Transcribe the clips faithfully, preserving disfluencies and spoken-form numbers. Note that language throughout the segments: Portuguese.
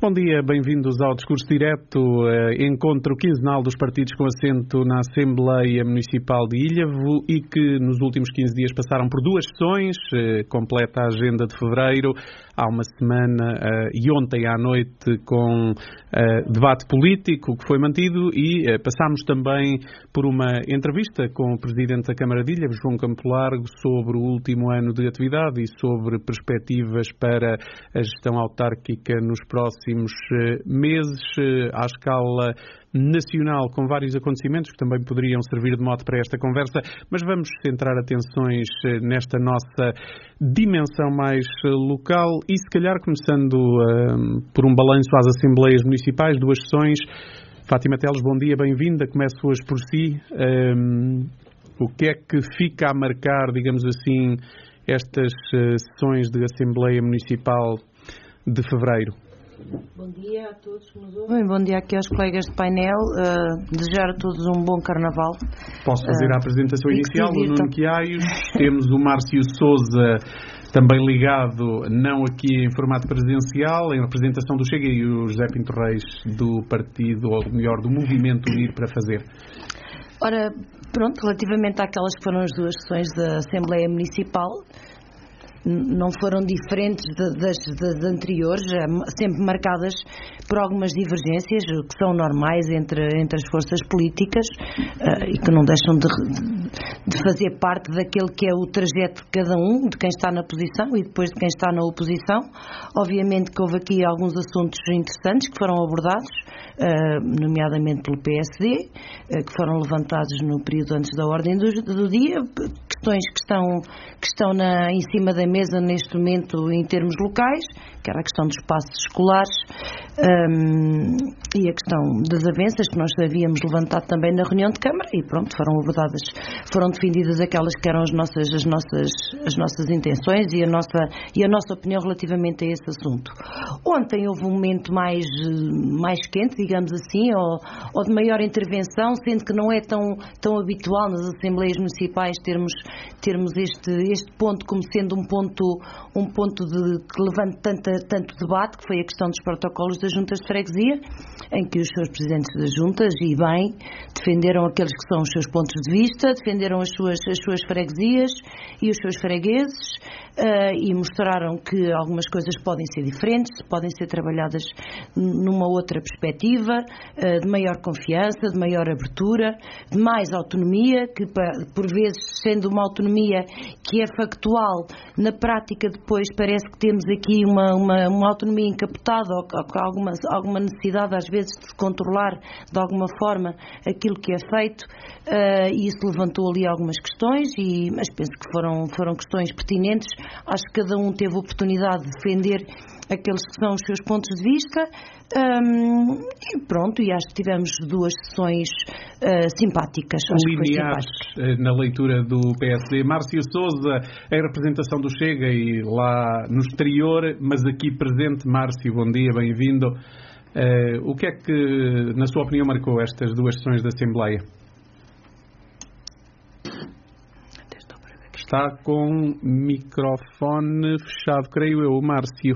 Bom dia, bem-vindos ao Discurso Direto, encontro quinzenal dos partidos com assento na Assembleia Municipal de Ilhavo e que nos últimos quinze dias passaram por duas sessões, completa a agenda de fevereiro, há uma semana e ontem à noite com debate político que foi mantido e passámos também por uma entrevista com o Presidente da Câmara de Ilhavo, João Campo Largo, sobre o último ano de atividade e sobre perspectivas para a gestão autárquica nos próximos meses, à escala nacional, com vários acontecimentos que também poderiam servir de mote para esta conversa, mas vamos centrar atenções nesta nossa dimensão mais local e se calhar começando uh, por um balanço às Assembleias Municipais, duas sessões. Fátima Teles, bom dia, bem-vinda, começo hoje por si. Um, o que é que fica a marcar, digamos assim, estas uh, sessões de Assembleia Municipal de fevereiro? Bom dia a todos que nos ouvem, bom dia aqui aos colegas de painel, uh, desejar a todos um bom carnaval. Posso fazer uh, a apresentação inicial, o Nuno Quiaios, temos o Márcio Sousa também ligado, não aqui em formato presidencial, em representação do Chega, e o José Pinto Reis do partido, ou melhor, do Movimento Unir para Fazer. Ora, pronto, relativamente àquelas que foram as duas sessões da Assembleia Municipal, não foram diferentes das, das anteriores, sempre marcadas por algumas divergências que são normais entre, entre as forças políticas uh, e que não deixam de, de fazer parte daquele que é o trajeto de cada um, de quem está na posição e depois de quem está na oposição. Obviamente que houve aqui alguns assuntos interessantes que foram abordados, uh, nomeadamente pelo P S D, uh, que foram levantados no período antes da ordem do, do dia, questões que estão, que estão na, em cima da mesa neste momento em termos locais, que era a questão dos espaços escolares um, e a questão das avanças que nós havíamos levantado também na reunião de Câmara e pronto, foram abordadas, foram defendidas aquelas que eram as nossas, as nossas, as nossas intenções e a nossa, e a nossa opinião relativamente a esse assunto. Ontem houve um momento mais, mais quente, digamos assim, ou, ou de maior intervenção, sendo que não é tão, tão habitual nas Assembleias Municipais termos, termos este, este ponto como sendo um ponto, um ponto de, que levante tanta, tanto debate, que foi a questão dos protocolos das juntas de freguesia, em que os seus presidentes das juntas, e bem, defenderam aqueles que são os seus pontos de vista, defenderam as suas, as suas freguesias e os seus fregueses uh, e mostraram que algumas coisas podem ser diferentes, podem ser trabalhadas numa outra perspectiva, uh, de maior confiança, de maior abertura, de mais autonomia, que por vezes sendo uma autonomia que é factual, na prática depois parece que temos aqui uma, uma, uma autonomia encapotada ou, ou alguma, alguma necessidade às vezes de se controlar de alguma forma aquilo que é feito, uh, e isso levantou ali algumas questões, e, mas penso que foram, foram questões pertinentes. Acho que cada um teve a oportunidade de defender aqueles que são os seus pontos de vista, um, e pronto, e acho que tivemos duas sessões uh, simpáticas. Lineares na leitura do P S D. Márcio Sousa, em representação do Chega e lá no exterior, mas aqui presente. Márcio, bom dia, bem-vindo. Uh, o que é que, na sua opinião, marcou estas duas sessões da Assembleia? Está com microfone fechado, creio eu, Márcio.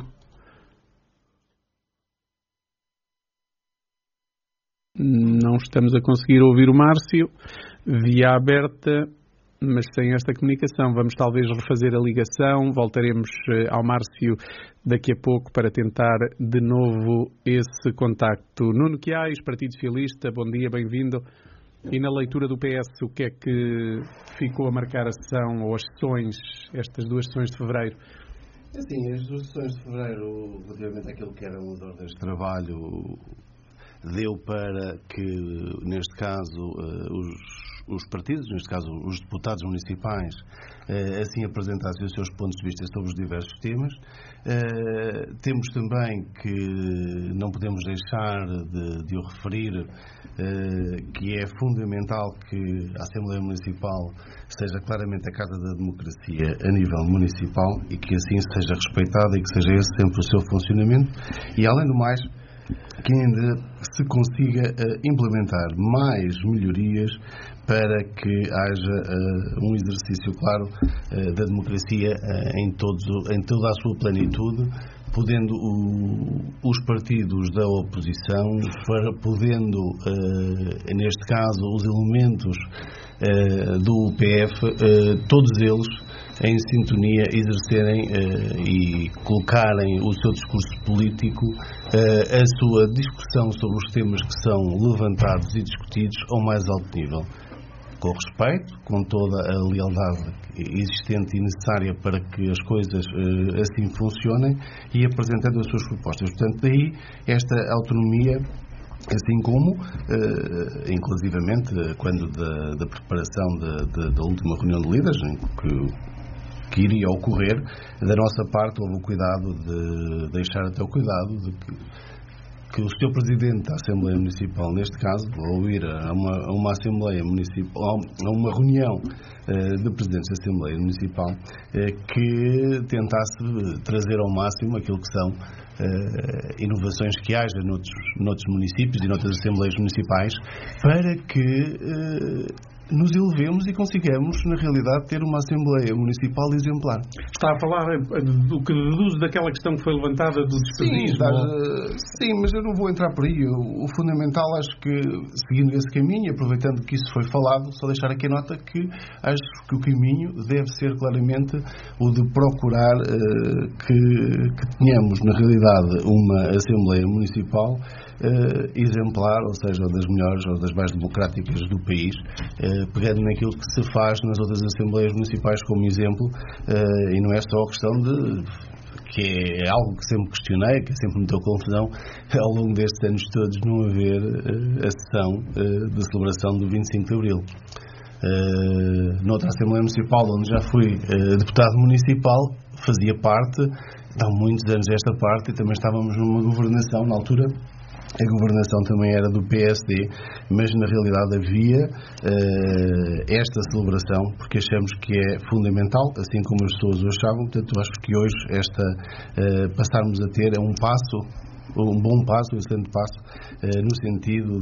Não estamos a conseguir ouvir o Márcio, via aberta, mas sem esta comunicação. Vamos talvez refazer a ligação, voltaremos ao Márcio daqui a pouco para tentar de novo esse contacto. Nuno Quiaios, Partido Socialista, bom dia, bem-vindo. E na leitura do P S, o que é que ficou a marcar a sessão ou as sessões, estas duas sessões de fevereiro? Sim, as duas sessões de fevereiro, relativamente àquilo que eram as ordens de trabalho, deu para que, neste caso, os, os partidos, neste caso os deputados municipais, assim apresentassem os seus pontos de vista sobre os diversos temas. Temos também que não podemos deixar de, de o referir, que é fundamental que a Assembleia Municipal seja claramente a Casa da Democracia a nível municipal e que assim seja respeitada e que seja esse sempre o seu funcionamento. E, além do mais, que ainda se consiga uh, implementar mais melhorias para que haja uh, um exercício claro uh, da democracia uh, em, todos, em toda a sua plenitude, podendo o, os partidos da oposição, para, podendo, uh, neste caso, os elementos uh, do P F, uh, todos eles em sintonia exercerem uh, e colocarem o seu discurso político, uh, a sua discussão sobre os temas que são levantados e discutidos ao mais alto nível, com respeito, com toda a lealdade existente e necessária para que as coisas uh, assim funcionem, e apresentando as suas propostas. Portanto, daí esta autonomia, assim como, uh, inclusivamente, quando da, da preparação de, de, da última reunião de líderes, em que que iria ocorrer, da nossa parte houve o cuidado de deixar até o cuidado de que, que o senhor Presidente da Assembleia Municipal, neste caso, ao ir a uma, a uma Assembleia Municipal, a uma reunião uh, de Presidentes da Assembleia Municipal, uh, que tentasse trazer ao máximo aquilo que são uh, inovações que haja noutros, noutros municípios e noutras Assembleias Municipais, para que uh, nos elevemos e consigamos, na realidade, ter uma Assembleia Municipal exemplar. Está a falar do que deduz daquela questão que foi levantada do despedismo? Sim, ou... sim, mas eu não vou entrar por aí. O, o fundamental, acho que, seguindo esse caminho, aproveitando que isso foi falado, só deixar aqui a nota que acho que o caminho deve ser claramente o de procurar uh, que, que tenhamos, na realidade, uma Assembleia Municipal Uh, exemplar, ou seja, das melhores ou das mais democráticas do país, uh, pegando naquilo que se faz nas outras Assembleias Municipais como exemplo, uh, e não é só a questão de, que é algo que sempre questionei, que sempre me deu confusão, ao longo destes anos todos, não haver uh, a sessão uh, de celebração do vinte e cinco de Abril. Uh, noutra Assembleia Municipal, onde já fui uh, deputado municipal, fazia parte, há muitos anos esta parte, e também estávamos numa governação, na altura a governação também era do P S D, mas na realidade havia uh, esta celebração, porque achamos que é fundamental, assim como as pessoas o achavam. Portanto, acho que hoje esta, uh, passarmos a ter é um passo, um bom passo, um excelente passo, uh, no sentido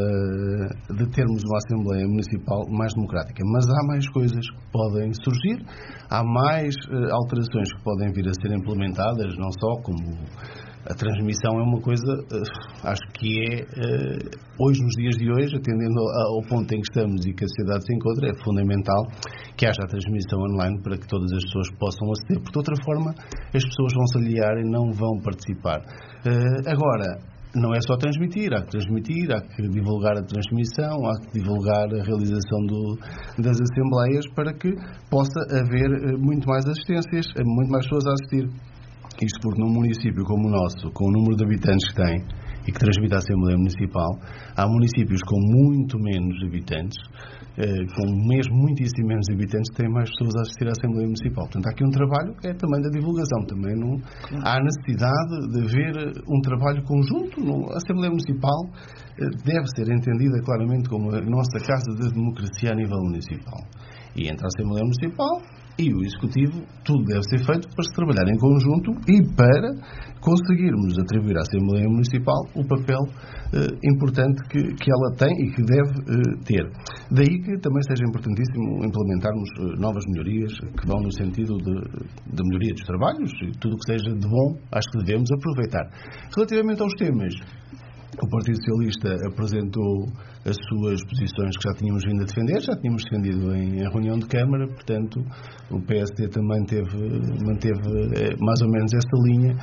de, de termos uma Assembleia Municipal mais democrática. Mas há mais coisas que podem surgir, há mais uh, alterações que podem vir a ser implementadas, não só como a transmissão é uma coisa, uh, acho que é, uh, hoje, nos dias de hoje, atendendo ao, ao ponto em que estamos e que a sociedade se encontra, é fundamental que haja a transmissão online para que todas as pessoas possam aceder, porque de outra forma as pessoas vão se aliar e não vão participar. Uh, agora, não é só transmitir, há que transmitir, há que divulgar a transmissão, há que divulgar a realização do, das assembleias, para que possa haver uh, muito mais assistências, muito mais pessoas a assistir. Isto porque num município como o nosso, com o número de habitantes que tem e que transmite a Assembleia Municipal, há municípios com muito menos habitantes, eh, com mesmo muitíssimo menos habitantes, que têm mais pessoas a assistir à Assembleia Municipal. Portanto, há aqui um trabalho que é também da divulgação. Também não, há necessidade de haver um trabalho conjunto. A Assembleia Municipal eh, deve ser entendida claramente como a nossa casa da democracia a nível municipal. E entre a Assembleia Municipal e o Executivo, tudo deve ser feito para se trabalhar em conjunto e para conseguirmos atribuir à Assembleia Municipal o papel eh, importante que, que ela tem e que deve eh, ter. Daí que também seja importantíssimo implementarmos eh, novas melhorias que vão no sentido de, de melhoria dos trabalhos, e tudo o que seja de bom, acho que devemos aproveitar. Relativamente aos temas, o Partido Socialista apresentou as suas posições que já tínhamos vindo a defender, já tínhamos defendido em, em reunião de Câmara, portanto o P S D também teve, manteve eh, mais ou menos essa linha.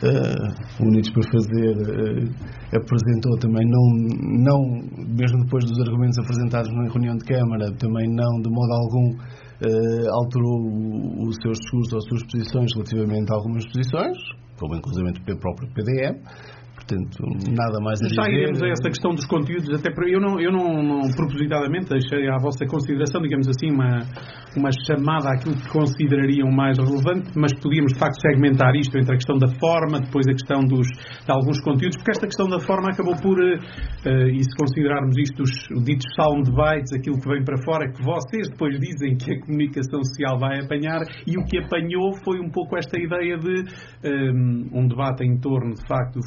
Uh, Unidos para Fazer uh, apresentou também, não, não, mesmo depois dos argumentos apresentados na reunião de Câmara, também não de modo algum uh, alterou o, o seu discurso ou as suas posições relativamente a algumas posições, como inclusive o próprio P D M. Portanto, nada mais a dizer. Já iremos a essa questão dos conteúdos, até porque eu não, eu não, não propositadamente deixei à vossa consideração, digamos assim, uma, uma chamada àquilo que considerariam mais relevante, mas podíamos de facto segmentar isto entre a questão da forma, depois a questão dos, de alguns conteúdos, porque esta questão da forma acabou por, uh, e se considerarmos isto, os ditos soundbites, aquilo que vem para fora, que vocês depois dizem que a comunicação social vai apanhar, e o que apanhou foi um pouco esta ideia de um, um debate em torno, de facto, do funcionamento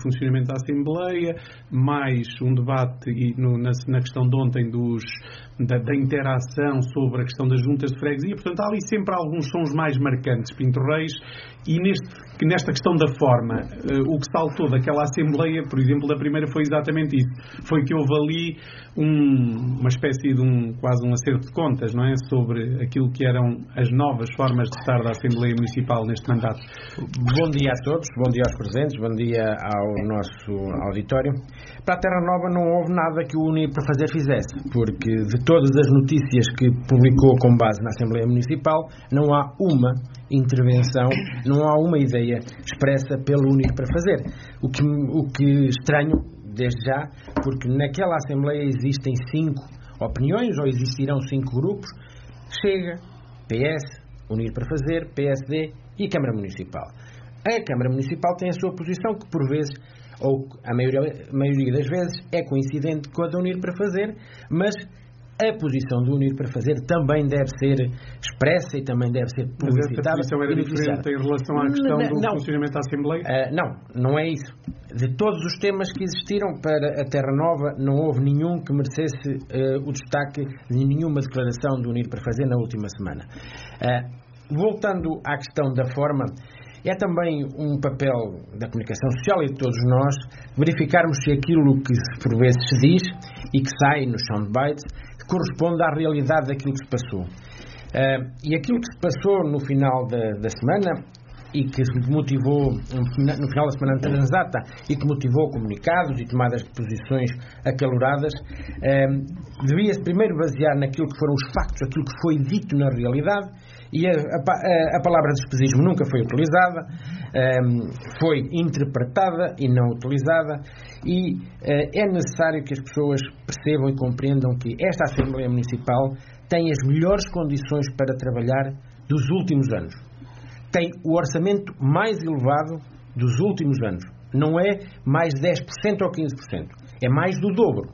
da Assembleia, mais um debate e no, na, na questão de ontem dos, da, da interação sobre a questão das juntas de freguesia. Portanto, há ali sempre alguns sons mais marcantes, Pinto Reis, e neste, nesta questão da forma, uh, o que saltou daquela Assembleia, por exemplo, da primeira, foi exatamente isso. Foi que houve ali um, uma espécie de um, quase um acerto de contas, não é? Sobre aquilo que eram as novas formas de estar da Assembleia Municipal neste mandato. Bom dia a todos, bom dia aos presentes, bom dia ao nosso auditório. Para a Terra Nova não houve nada que o Unir para Fazer fizesse, porque de todas as notícias que publicou com base na Assembleia Municipal, não há uma intervenção, não há uma ideia expressa pelo Unir para Fazer. O que, o que estranho, desde já, porque naquela Assembleia existem cinco opiniões, ou existirão cinco grupos: Chega, P S, Unir para Fazer, P S D e Câmara Municipal. A Câmara Municipal tem a sua posição, que por vezes, ou a maioria, a maioria das vezes, é coincidente com a de Unir para Fazer, mas a posição do Unir para Fazer também deve ser expressa e também deve ser publicitada. Mas essa posição era diferente em relação à questão não, do não. funcionamento da Assembleia? Uh, não, não é isso. De todos os temas que existiram para a Terra Nova, não houve nenhum que merecesse uh, o destaque de nenhuma declaração do Unir para Fazer na última semana. Uh, voltando à questão da forma, é também um papel da comunicação social e de todos nós verificarmos se aquilo que por vezes se diz e que sai nos soundbites corresponde à realidade daquilo que se passou. Uh, e aquilo que se passou no final da, da semana e que motivou, no final da semana transata, e que motivou comunicados e tomadas de posições acaloradas, uh, devia-se primeiro basear naquilo que foram os factos, aquilo que foi dito na realidade, e a, a, a palavra despesismo nunca foi utilizada, um, foi interpretada e não utilizada, e uh, é necessário que as pessoas percebam e compreendam que esta Assembleia Municipal tem as melhores condições para trabalhar dos últimos anos. Tem o orçamento mais elevado dos últimos anos. Não é mais dez por cento ou quinze por cento. É mais do dobro.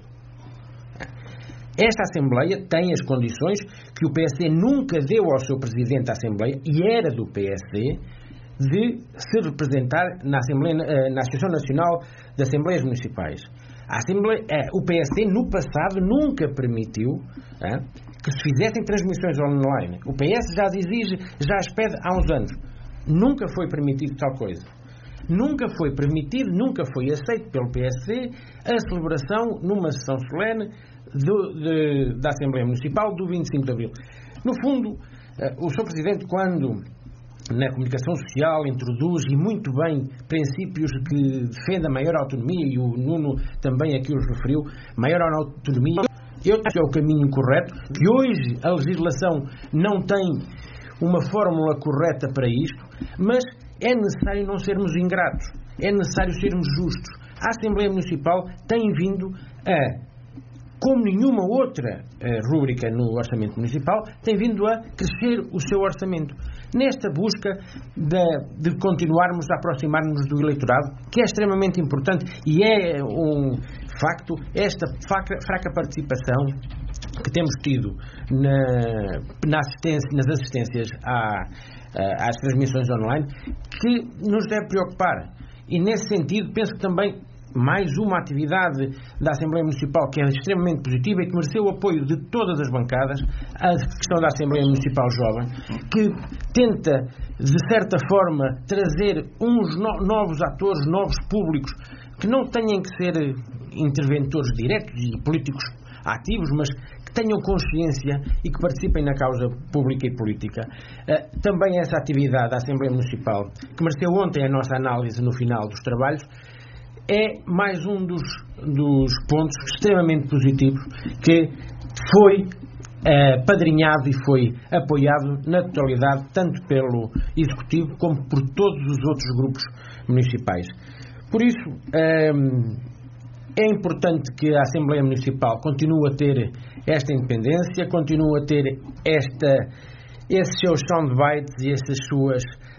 Esta Assembleia tem as condições que o P S D nunca deu ao seu Presidente da Assembleia, e era do P S D, de se representar na, Assembleia, na Associação Nacional de Assembleias Municipais. A Assembleia, o P S D no passado nunca permitiu é, que se fizessem transmissões online. O P S já as exige, já as pede há uns anos. Nunca foi permitido tal coisa. Nunca foi permitido, nunca foi aceito pelo P S D a celebração numa sessão solene do, de, da Assembleia Municipal do vinte e cinco de Abril. No fundo, o senhor Presidente, quando na comunicação social introduz, e muito bem, princípios que defendem a maior autonomia, e o Nuno também aqui os referiu, maior autonomia, eu acho que é o caminho correto, que hoje a legislação não tem uma fórmula correta para isto, mas é necessário não sermos ingratos, é necessário sermos justos. A Assembleia Municipal tem vindo a, como nenhuma outra uh, rúbrica no Orçamento Municipal, tem vindo a crescer o seu orçamento, nesta busca de, de continuarmos a aproximar-nos do eleitorado, que é extremamente importante, e é um facto esta fraca, fraca participação que temos tido na, na assistência, nas assistências à, às transmissões online, que nos deve preocupar. E nesse sentido penso que também mais uma atividade da Assembleia Municipal que é extremamente positiva e que mereceu o apoio de todas as bancadas, a questão da Assembleia Municipal Jovem, que tenta de certa forma trazer uns no, novos atores, novos públicos, que não tenham que ser interventores diretos e políticos ativos, mas que tenham consciência e que participem na causa pública e política. Uh, também essa atividade da Assembleia Municipal, que mereceu ontem a nossa análise no final dos trabalhos, é mais um dos, dos pontos extremamente positivos que foi uh, padrinhado e foi apoiado na totalidade, tanto pelo Executivo como por todos os outros grupos municipais. Por isso, um, é importante que a Assembleia Municipal continue a ter esta independência, continue a ter esta, esses seus soundbites e essas suas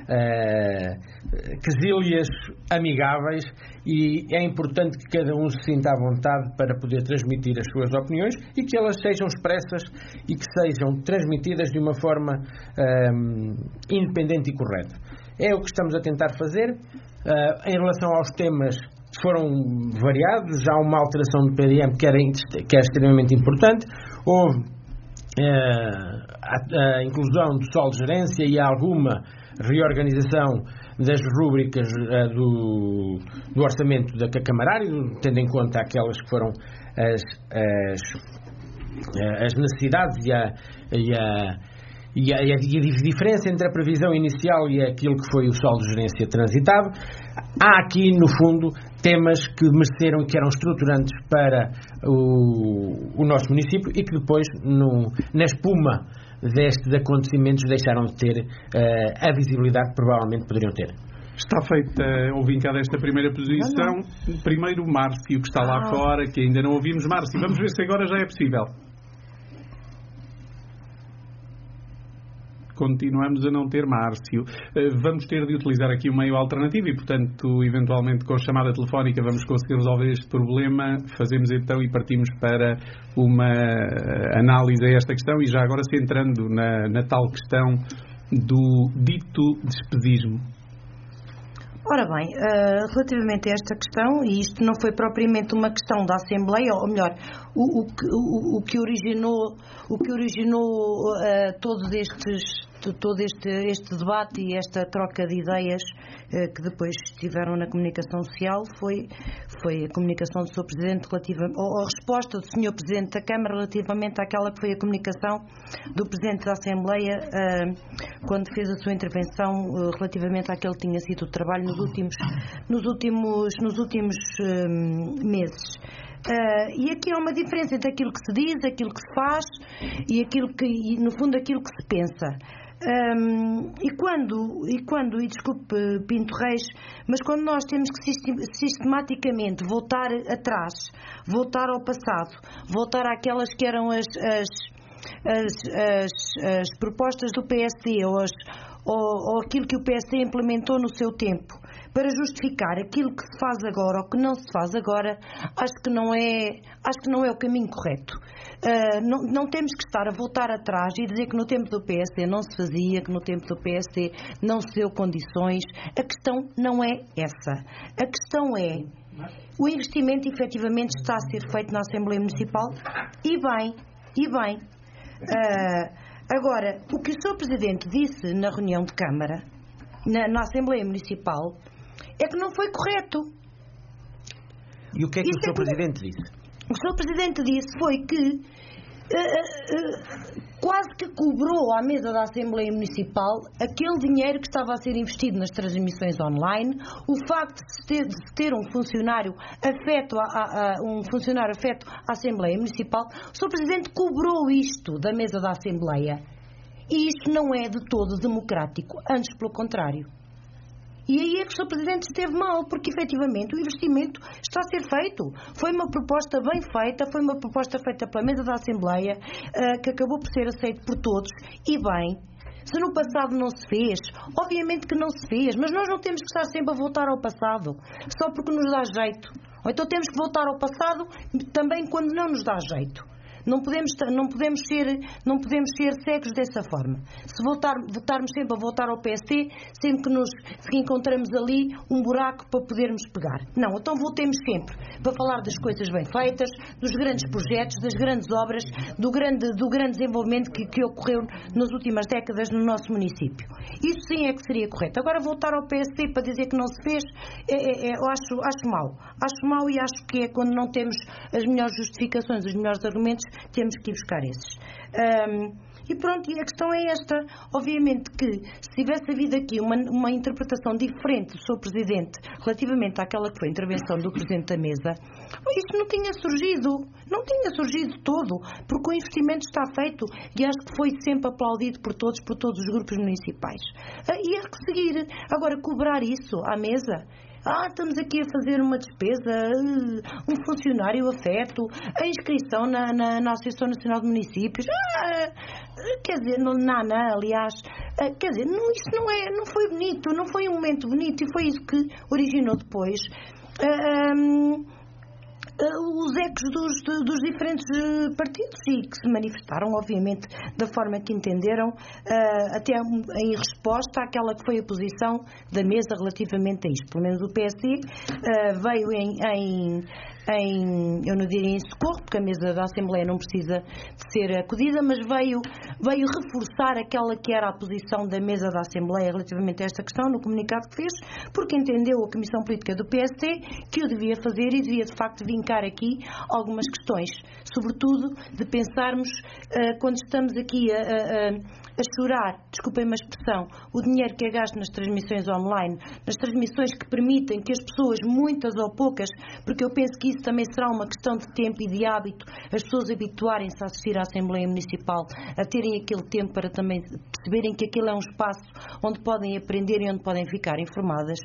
uh, quesilhas amigáveis, e é importante que cada um se sinta à vontade para poder transmitir as suas opiniões e que elas sejam expressas e que sejam transmitidas de uma forma um, independente e correta. É o que estamos a tentar fazer. Uh, em relação aos temas foram variados. Há uma alteração do P D M que, era, que é extremamente importante. Houve uh, a, a inclusão do solo de gerência e alguma reorganização das rúbricas uh, do, do orçamento da Camarário, tendo em conta aquelas que foram as, as, as necessidades e a, e a E a, e a diferença entre a previsão inicial e aquilo que foi o saldo de gerência transitado. Há aqui, no fundo, temas que mereceram e que eram estruturantes para o, o nosso município e que depois, no, na espuma destes acontecimentos, deixaram de ter uh, a visibilidade que provavelmente poderiam ter. Está feita ou vincada esta primeira posição. Não, não. Primeiro, Márcio, que está lá ah. fora, que ainda não ouvimos. Márcio, vamos ver se agora já é possível. Continuamos a não ter Márcio. Vamos ter de utilizar aqui um meio alternativo e, portanto, eventualmente com chamada telefónica vamos conseguir resolver este problema. Fazemos então e partimos para uma análise a esta questão e já agora centrando na, na tal questão do dito despesismo. Ora bem, uh, relativamente a esta questão, e isto não foi propriamente uma questão da Assembleia, ou melhor, o, o, que, o, o que originou, o que originou uh, todos estes, todo este, este debate e esta troca de ideias uh, que depois estiveram na comunicação social foi, foi a comunicação do senhor Presidente relativa, ou a resposta do senhor Presidente da Câmara relativamente àquela que foi a comunicação do Presidente da Assembleia uh, quando fez a sua intervenção uh, relativamente àquele que tinha sido o trabalho nos últimos, nos últimos, nos últimos um, meses. Uh, e aqui há uma diferença entre aquilo que se diz, aquilo que se faz e aquilo que, e, no fundo, aquilo que se pensa. Um, e quando, e quando, e desculpe Pinto Reis, mas quando nós temos que sistematicamente voltar atrás, voltar ao passado, voltar àquelas que eram as, as, as, as, as propostas do P S D ou, as, ou, ou aquilo que o P S D implementou no seu tempo, para justificar aquilo que se faz agora ou que não se faz agora, acho que não é, acho que não é o caminho correto. Uh, não, não temos que estar a voltar atrás e dizer que no tempo do P S D não se fazia, que no tempo do P S D não se deu condições. A questão não é essa. A questão é o investimento efetivamente está a ser feito na Assembleia Municipal e bem, e bem. Uh, agora, o que o senhor Presidente disse na reunião de Câmara, na, na Assembleia Municipal, é que não foi correto. E o que é que Isso o senhor é que... Presidente disse? O senhor Presidente disse foi que uh, uh, quase que cobrou à mesa da Assembleia Municipal aquele dinheiro que estava a ser investido nas transmissões online, o facto de se ter, de se ter um funcionário afeto a, a, a, um funcionário afeto à Assembleia Municipal. O senhor Presidente cobrou isto da mesa da Assembleia. E isto não é de todo democrático, antes pelo contrário. E aí é que o senhor Presidente esteve mal, porque efetivamente o investimento está a ser feito. Foi uma proposta bem feita, foi uma proposta feita pela mesa da Assembleia, uh, que acabou por ser aceito por todos, e bem. Se no passado não se fez, obviamente que não se fez, mas nós não temos que estar sempre a voltar ao passado, só porque nos dá jeito. Ou então temos que voltar ao passado também quando não nos dá jeito. Não podemos, não, podemos ser, não podemos ser cegos dessa forma. Se voltar, voltarmos sempre a voltar ao P S D, sempre que nos que encontramos ali um buraco para podermos pegar. Não, então voltemos sempre para falar das coisas bem feitas, dos grandes projetos, das grandes obras, do grande, do grande desenvolvimento que, que ocorreu nas últimas décadas no nosso município. Isso sim é que seria correto. Agora voltar ao P S D para dizer que não se fez, é, é, é, eu acho, acho mau. Acho mau e acho que é quando não temos as melhores justificações, os melhores argumentos, temos que ir buscar esses. Um, e pronto, e a questão é esta. Obviamente que se tivesse havido aqui uma, uma interpretação diferente do senhor Presidente relativamente àquela que foi a intervenção do Presidente da Mesa, isso não tinha surgido. Não tinha surgido todo, porque o investimento está feito e acho que foi sempre aplaudido por todos, por todos os grupos municipais. Uh, e há que seguir. Agora, cobrar isso à mesa... Ah, estamos aqui a fazer uma despesa, um funcionário afeto, a inscrição na, na, na Associação Nacional de Municípios. Ah, quer dizer, não, não, não aliás, ah, quer dizer, não, isso não, é, não foi bonito, não foi um momento bonito e foi isso que originou depois ah, os ecos dos, dos diferentes partidos e que se manifestaram, obviamente, da forma que entenderam, até em resposta àquela que foi a posição da mesa relativamente a isto. Pelo menos o P S D veio em, em, em, eu não diria em socorro, porque a mesa da Assembleia não precisa de ser acudida, mas veio, veio reforçar aquela que era a posição da mesa da Assembleia relativamente a esta questão, no comunicado que fez, porque entendeu a Comissão Política do P S D que o devia fazer e devia, de facto, vincar aqui algumas questões, sobretudo de pensarmos, uh, quando estamos aqui a, a, a chorar, desculpem-me a expressão, o dinheiro que é gasto nas transmissões online, nas transmissões que permitem que as pessoas, muitas ou poucas, porque eu penso que isso também será uma questão de tempo e de hábito, as pessoas habituarem-se a assistir à Assembleia Municipal, a terem aquele tempo para também perceberem que aquilo é um espaço onde podem aprender e onde podem ficar informadas.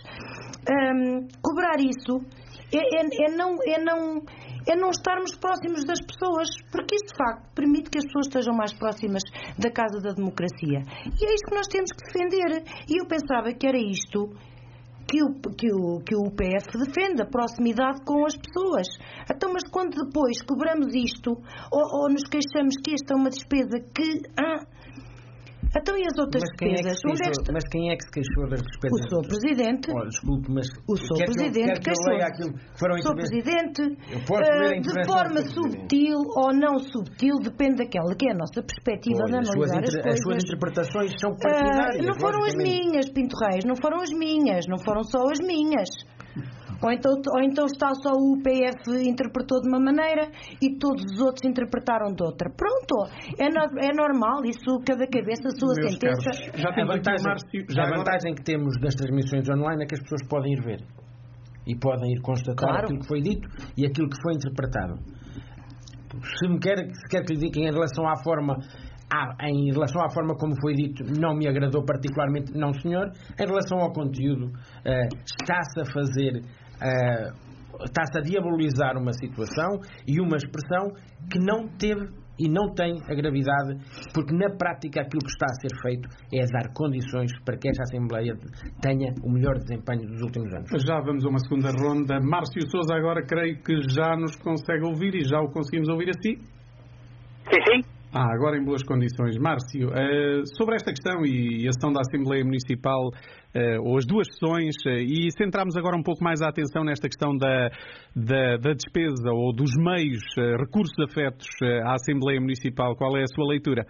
Um, cobrar isso é, é, é, não, é, não, é não estarmos próximos das pessoas, porque isso de facto permite que as pessoas estejam mais próximas da casa da democracia. E é isto que nós temos que defender. E eu pensava que era isto que o, que o, que o P F defende, a proximidade com as pessoas. Então, mas quando depois cobramos isto, ou, ou nos queixamos que esta é uma despesa que... Ah, então e as outras mas quem despesas? É que queixou, é mas quem é que se queixou das despesas? O senhor Presidente. Oh, desculpe, mas o senhor Presidente queixou-se. O senhor Presidente, uh, de forma subtil ou não subtil, depende daquela que é a nossa perspectiva Olha, de analisar as, as coisas. As suas interpretações são partidárias. Uh, não foram as minhas, Pinto Reis, não foram as minhas, não foram só as minhas. Ou então, ou então está só o P F interpretou de uma maneira e todos os outros interpretaram de outra. Pronto, é, no, é normal, isso cada cabeça a sua Meus sentença. Caros, já tem a vantagem, Márcio, já a agora... vantagem que temos das transmissões online é que as pessoas podem ir ver e podem ir constatar claro. aquilo que foi dito e aquilo que foi interpretado. Se me quer, se quer que lhe diga em relação à forma... Ah, em relação à forma como foi dito, não me agradou particularmente, não senhor. Em relação ao conteúdo, uh, está-se a fazer, uh, está-se a diabolizar uma situação e uma expressão que não teve e não tem a gravidade, porque na prática aquilo que está a ser feito é dar condições para que esta Assembleia tenha o melhor desempenho dos últimos anos. Já vamos a uma segunda ronda. Márcio Sousa agora creio que já nos consegue ouvir e já o conseguimos ouvir assim? Sim, sim. Ah, agora em boas condições. Márcio, uh, sobre esta questão e a sessão da Assembleia Municipal, uh, ou as duas sessões, uh, e centramos agora um pouco mais a atenção nesta questão da, da, da despesa ou dos meios, uh, recursos afetos uh, à Assembleia Municipal. Qual é a sua leitura?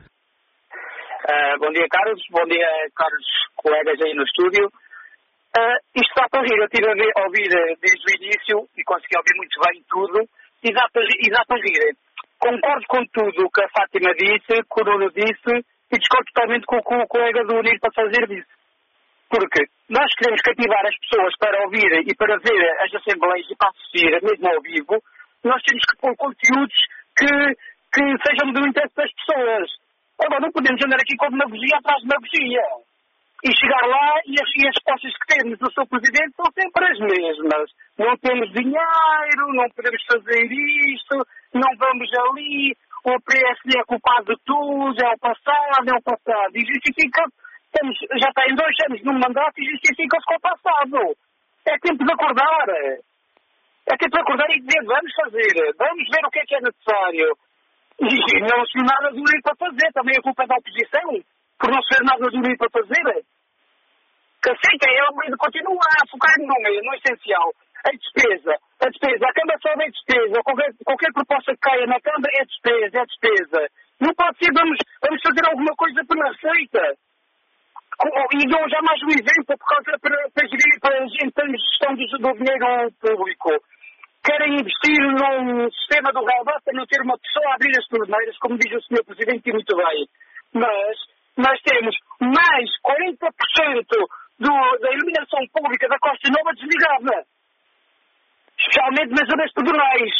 Uh, bom dia, Carlos. Bom dia, caros colegas aí no estúdio. Uh, isto dá para rir. Eu estive a, ver, a ouvir desde o início e consegui ouvir muito bem tudo e dá para, e dá para rir. Concordo com tudo o que a Fátima disse, que o Nuno disse, e discordo totalmente com o que o colega do Unir para fazer disse. Porque nós queremos cativar as pessoas para ouvir e para ver as assembleias e para assistir, mesmo ao vivo, nós temos que pôr conteúdos que, que sejam do interesse das pessoas. Agora, não podemos andar aqui com demagogia atrás de demagogia. E chegar lá e as, e as respostas que temos do seu Presidente são sempre as mesmas. Não temos dinheiro, não podemos fazer isto, não vamos ali, o P S D é culpado de tudo, é o passado, é o passado. E justifica, estamos, já está em dois anos no mandato e justifica-se com o passado. É tempo de acordar. É tempo de acordar e dizer, vamos fazer, vamos ver o que é que é necessário. E não se nada do Unir para fazer, também a culpa é da oposição, por não se ver nada do Unir para fazer. Que aceita é de continuar a focar no meio, no essencial. A despesa, a despesa, a Câmara só vê despesa, qualquer, qualquer proposta que caia na Câmara é despesa, é despesa. Não pode ser, vamos, vamos fazer alguma coisa pela receita. E dou já mais um exemplo, por causa para, para gerir, para, em termos de gestão do, do dinheiro público. Querem investir num sistema do Galvão para não ter uma pessoa a abrir as torneiras, como diz o senhor Presidente, e muito bem. Mas nós temos mais quarenta por cento do, da iluminação pública da Costa Nova desligada. Especialmente nas zonas pedonais.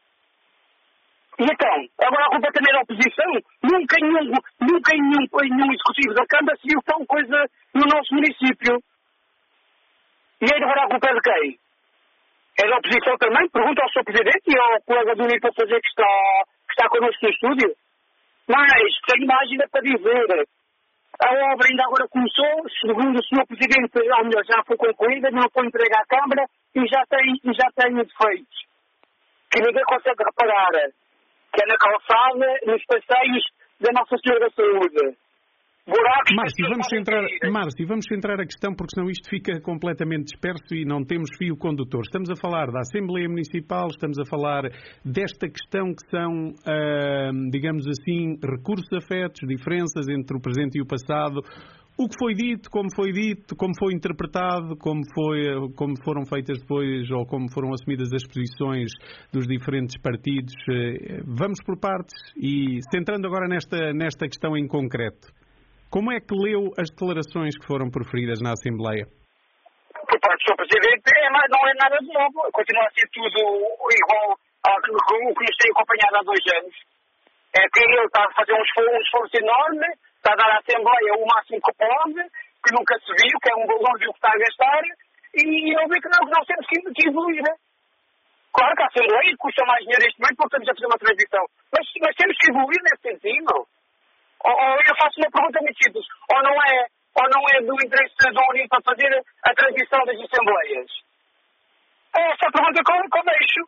E então, agora a culpa também da oposição. Nunca em nenhum, nunca em nenhum, em nenhum executivo da Câmara se viu tal coisa no nosso município. E aí agora a culpa é de quem? É da oposição também? Pergunta ao seu Presidente e ao colega do Unir para fazer que está, que está connosco no estúdio. Mas, tenho mais ainda para dizer. A obra ainda agora começou, segundo o senhor Presidente, ou melhor, já foi concluída, não foi entregue à Câmara e já tem, e já tem defeitos. que ninguém consegue reparar, que é na calçada, nos passeios da Nossa Senhora da Saúde. Buracos. Márcio, vamos centrar, Márcio, vamos centrar a questão, porque senão isto fica completamente disperso e não temos fio condutor. Estamos a falar da Assembleia Municipal, estamos a falar desta questão que são, uh, digamos assim, recursos afetos, diferenças entre o presente e o passado. O que foi dito, como foi dito, como foi interpretado, como, foi, como foram feitas depois ou como foram assumidas as posições dos diferentes partidos. Vamos por partes e centrando agora nesta, nesta questão em concreto. Como é que leu as declarações que foram proferidas na Assembleia? Por parte do senhor Presidente, é, não é nada de novo. Continua a ser tudo igual ao que nos tem acompanhado há dois anos. É que ele está a fazer um esforço, um esforço enorme, está a dar à Assembleia o máximo que pode, que nunca se viu, que é um valor do que está a gastar, e eu vejo que não, nós temos que, que evoluir. Claro que a Assembleia custa mais dinheiro neste momento porque estamos a fazer uma transição. Mas, mas temos que evoluir nesse sentido. Ou, ou eu faço uma pergunta muito simples. Ou não é, ou não é do interesse da União para fazer a transição das Assembleias? É essa a pergunta que eu, que eu deixo.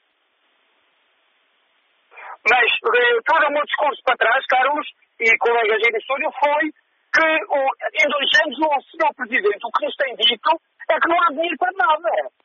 Mas todo o meu discurso para trás, Carlos e colegas aí no estúdio, foi que o, em dois anos o senhor Presidente o que nos tem dito é que não há dinheiro para nada.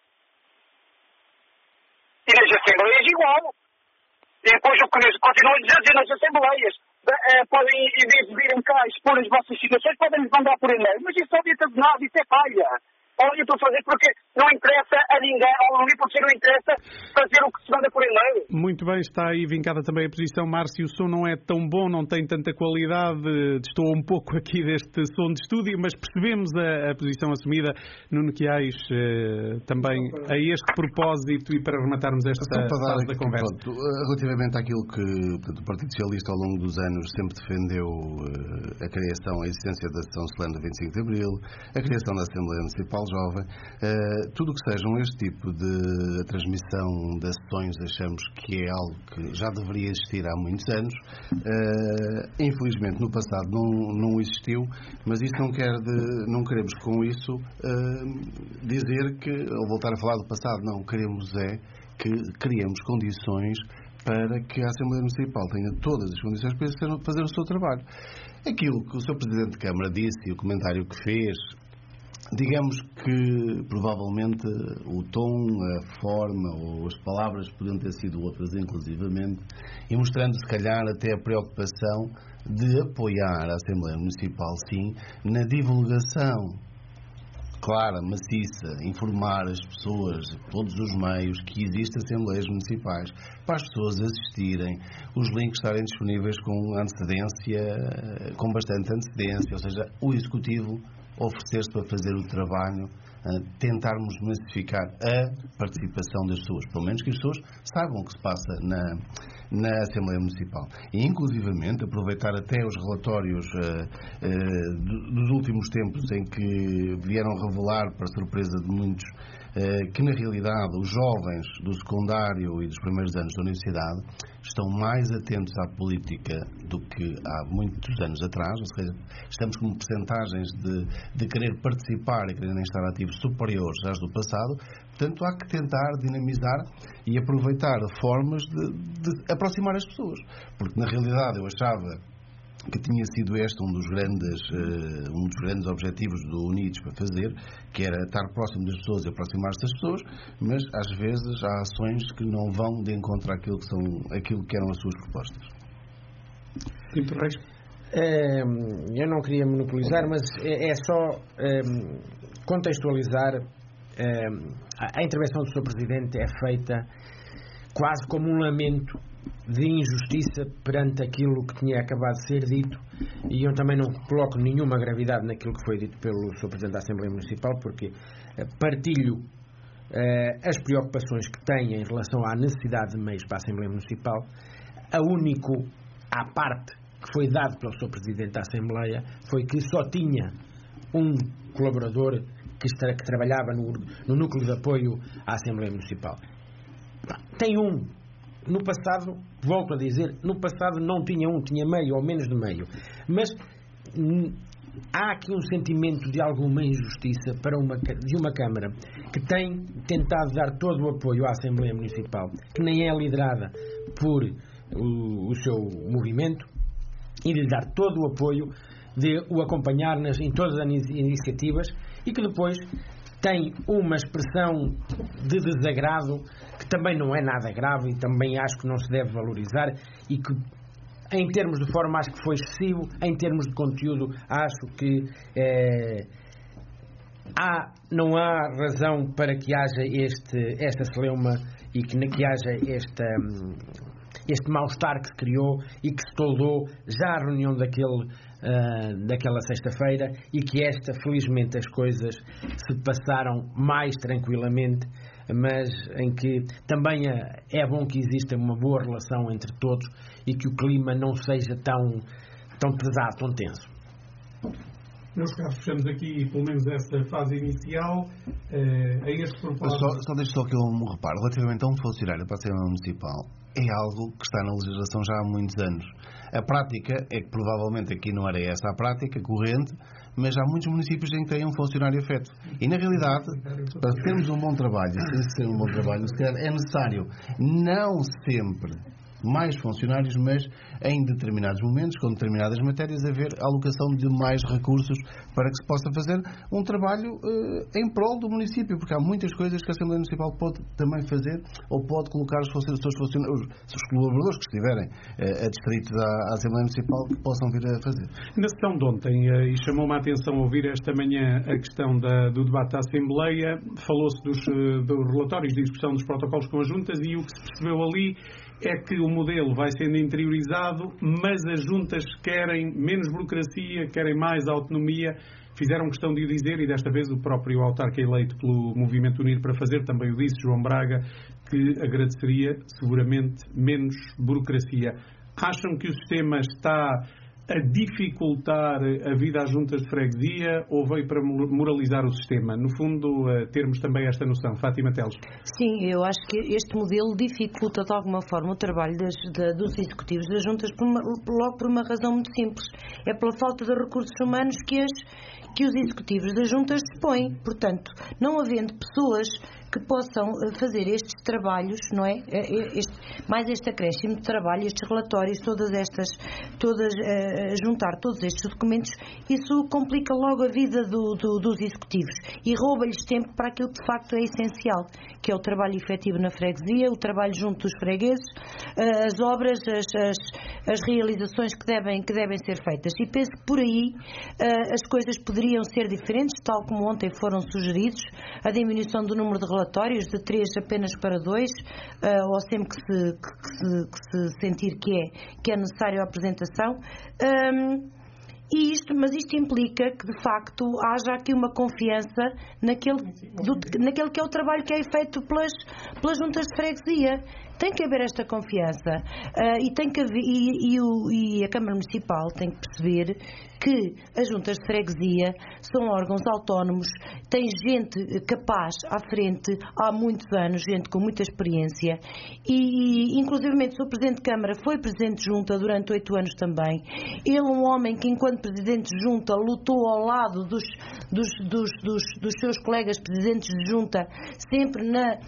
E nas Assembleias igual. E depois o que nos continuam a dizer nas Assembleias. Uh, podem, em vez de virem cá expor as vossas situações, podem nos mandar por e-mail. Mas isso não adianta de nada, isso é falha. Ou eu estou a fazer porque não interessa a ninguém, ou não porque não interessa fazer o que se manda por e-mail. Muito bem, está aí vincada também a posição. Márcio, o som não é tão bom, não tem tanta qualidade, estou um pouco aqui deste som de estúdio, mas percebemos a, a posição assumida. Nuno Quiais, eh, também a este propósito e para rematarmos esta fase da conversa. Pronto, relativamente àquilo que portanto, o Partido Socialista ao longo dos anos sempre defendeu, eh, a criação, a existência da sessão solene do vinte e cinco de Abril, a criação da Assembleia Municipal Jovem, uh, tudo o que sejam este tipo de transmissão de sessões, achamos que é algo que já deveria existir há muitos anos. Uh, infelizmente no passado não, não existiu, mas isso não quer de, não queremos com isso uh, dizer que, ou voltar a falar do passado, não, queremos é que criemos condições para que a Assembleia Municipal tenha todas as condições para fazer o seu trabalho. Aquilo que o senhor Presidente de Câmara disse e o comentário que fez, digamos que provavelmente o tom, a forma ou as palavras podiam ter sido outras inclusivamente, e mostrando se calhar até a preocupação de apoiar a Assembleia Municipal, sim, na divulgação clara, maciça, informar as pessoas, todos os meios, que existem Assembleias Municipais, para as pessoas assistirem, os links estarem disponíveis com antecedência, com bastante antecedência, ou seja, o Executivo oferecer-se para fazer o trabalho, tentarmos massificar a participação das pessoas, pelo menos que as pessoas saibam o que se passa na, na Assembleia Municipal. E, inclusivamente, aproveitar até os relatórios uh, uh, dos últimos tempos em que vieram revelar, para surpresa de muitos, uh, que, na realidade, os jovens do secundário e dos primeiros anos da universidade estão mais atentos à política do que há muitos anos atrás, ou seja, estamos com percentagens de, de querer participar e quererem estar ativos superiores às do passado. Portanto, há que tentar dinamizar e aproveitar formas de, de aproximar as pessoas, porque na realidade eu achava que tinha sido este um dos grandes uh, um dos grandes objetivos do Unidos para fazer, que era estar próximo das pessoas e aproximar-se das pessoas, mas às vezes há ações que não vão de encontro àquilo que, são, àquilo que eram as suas propostas. Pinto Reis. É, eu não queria monopolizar, mas é, é só é, contextualizar. É, a, a intervenção do senhor Presidente é feita quase como um lamento de injustiça perante aquilo que tinha acabado de ser dito, e eu também não coloco nenhuma gravidade naquilo que foi dito pelo senhor Presidente da Assembleia Municipal, porque partilho eh, as preocupações que tem em relação à necessidade de meios para a Assembleia Municipal. A único à parte que foi dado pelo senhor Presidente da Assembleia foi que só tinha um colaborador que, está, que trabalhava no, no núcleo de apoio à Assembleia Municipal. Tem um. No passado, volto a dizer, no passado não tinha um, tinha meio ou menos de meio. Mas há aqui um sentimento de alguma injustiça para uma, de uma Câmara que tem tentado dar todo o apoio à Assembleia Municipal, que nem é liderada por o, o seu movimento, e de lhe dar todo o apoio, de o acompanhar nas, em todas as iniciativas, e que depois tem uma expressão de desagrado que também não é nada grave e também acho que não se deve valorizar, e que em termos de forma acho que foi excessivo, em termos de conteúdo acho que eh, há, não há razão para que haja este, esta celeuma e que, que haja esta, este mal-estar que se criou e que se toldou já a reunião daquele, uh, daquela sexta-feira, e que esta, felizmente, as coisas se passaram mais tranquilamente, mas em que também é bom que exista uma boa relação entre todos e que o clima não seja tão, tão pesado, tão tenso. Meus caros, fechamos aqui pelo menos esta fase inicial. Eh, a este propósito... Só, só deixo só que eu me reparo, relativamente a um funcionário para a Assembleia Municipal, é algo que está na legislação já há muitos anos. A prática é que provavelmente aqui não era essa a prática corrente, mas há muitos municípios em que tem um funcionário efeto. E na realidade, para termos um bom trabalho, e se ser um bom trabalho, é necessário não sempre mais funcionários, mas em determinados momentos, com determinadas matérias, haver alocação de mais recursos para que se possa fazer um trabalho uh, em prol do município, porque há muitas coisas que a Assembleia Municipal pode também fazer, ou pode colocar os seus funcionários, os colaboradores que estiverem uh, adscritos à, à Assembleia Municipal, que possam vir a fazer. Na sessão de ontem, uh, e chamou-me a atenção ouvir esta manhã a questão da, do debate da Assembleia, falou-se dos, uh, dos relatórios de execução dos protocolos conjuntas, e o que se percebeu ali é que o modelo vai sendo interiorizado, mas as juntas querem menos burocracia, querem mais autonomia. Fizeram questão de o dizer, e desta vez o próprio autarca eleito pelo Movimento Unido para Fazer também o disse, João Braga, que agradeceria seguramente menos burocracia. Acham que o sistema está a dificultar a vida às juntas de freguesia, ou veio para moralizar o sistema? No fundo, termos também esta noção. Fátima Teles. Sim, eu acho que este modelo dificulta de alguma forma o trabalho das, da, dos executivos das juntas, por uma, logo por uma razão muito simples. É pela falta de recursos humanos que, as, que os executivos das juntas dispõem. Portanto, não havendo pessoas que possam fazer estes trabalhos, não é? Este, mais este acréscimo de trabalho, estes relatórios, todas estas, todas, uh, juntar todos estes documentos, isso complica logo a vida do, do, dos executivos e rouba-lhes tempo para aquilo que de facto é essencial, que é o trabalho efetivo na freguesia, o trabalho junto dos fregueses, uh, as obras, as, as, as realizações que devem, que devem ser feitas. E penso que por aí uh, as coisas poderiam ser diferentes, tal como ontem foram sugeridos, a diminuição do número de relatórios de três apenas para dois, uh, ou sempre que se, que, que se, que se sentir que é, que é necessário a apresentação. Um, E isto, mas isto implica que, de facto, haja aqui uma confiança naquele, do, naquele que é o trabalho que é feito pelas, pelas juntas de freguesia. Tem que haver esta confiança. Uh, e, tem que haver, e, e, o, e a Câmara Municipal tem que perceber que as juntas de freguesia são órgãos autónomos, têm gente capaz à frente há muitos anos, gente com muita experiência, e, inclusivamente, o seu Presidente de Câmara foi Presidente de Junta durante oito anos também. Ele é um homem que, enquanto Presidente de Junta, lutou ao lado dos, dos, dos, dos, dos seus colegas Presidentes de Junta, sempre na...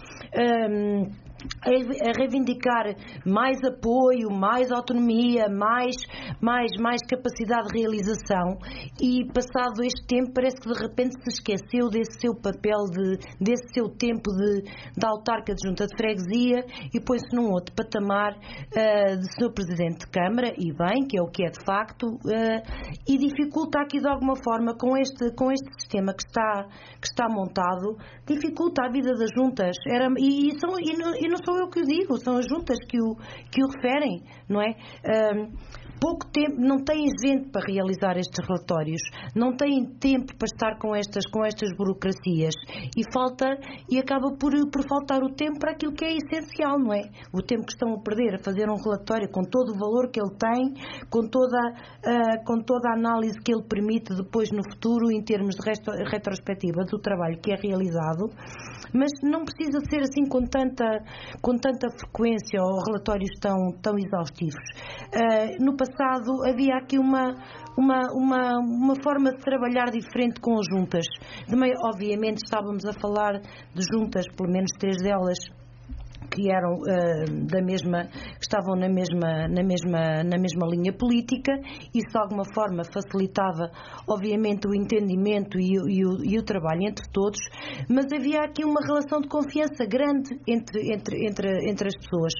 Um, a reivindicar mais apoio, mais autonomia, mais, mais, mais capacidade de realização, e passado este tempo parece que de repente se esqueceu desse seu papel, de, desse seu tempo de, de autarca de junta de freguesia, e põe-se num outro patamar uh, de senhor Presidente de Câmara, e bem, que é o que é de facto, uh, e dificulta aqui de alguma forma com este, com este sistema que está, que está montado, dificulta a vida das juntas. Era, e, e, são, e, não, e não sou eu que o digo, são as juntas que o, que o referem, não é? Um, pouco tempo, não têm gente para realizar estes relatórios, não têm tempo para estar com estas, com estas burocracias, e falta, e acaba por, por faltar o tempo para aquilo que é essencial, não é? O tempo que estão a perder a fazer um relatório com todo o valor que ele tem, com toda, uh, com toda a análise que ele permite depois no futuro em termos de resto, retrospectiva do trabalho que é realizado, mas não precisa ser assim com tanta, com tanta frequência ou relatórios tão, tão exaustivos. Uh, no passado passado havia aqui uma, uma, uma, uma forma de trabalhar diferente com as juntas. Também, obviamente, estávamos a falar de juntas, pelo menos três delas, que eram uh, da mesma, que estavam na mesma, na mesma, na mesma linha política. Isso de alguma forma facilitava, obviamente, o entendimento e, e, o, e o trabalho entre todos, mas havia aqui uma relação de confiança grande entre, entre, entre, entre as pessoas.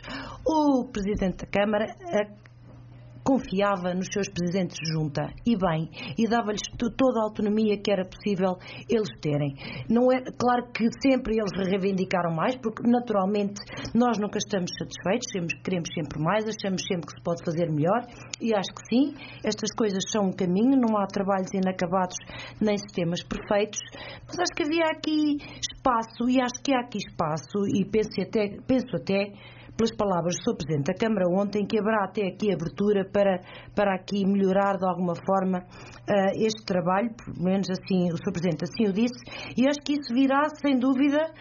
O Presidente da Câmara a, confiava nos seus presidentes de junta, e bem, e dava-lhes toda a autonomia que era possível eles terem. Não é, claro que sempre eles reivindicaram mais, porque naturalmente nós nunca estamos satisfeitos, sempre, queremos sempre mais, achamos sempre que se pode fazer melhor, e acho que sim, estas coisas são um caminho, não há trabalhos inacabados nem sistemas perfeitos, mas acho que havia aqui espaço, e acho que há aqui espaço, e penso até, penso até pelas palavras do senhor Presidente da Câmara ontem, que haverá até aqui abertura para, para aqui melhorar de alguma forma uh, este trabalho, pelo menos assim o senhor Presidente assim o disse, e acho que isso virá, sem dúvida,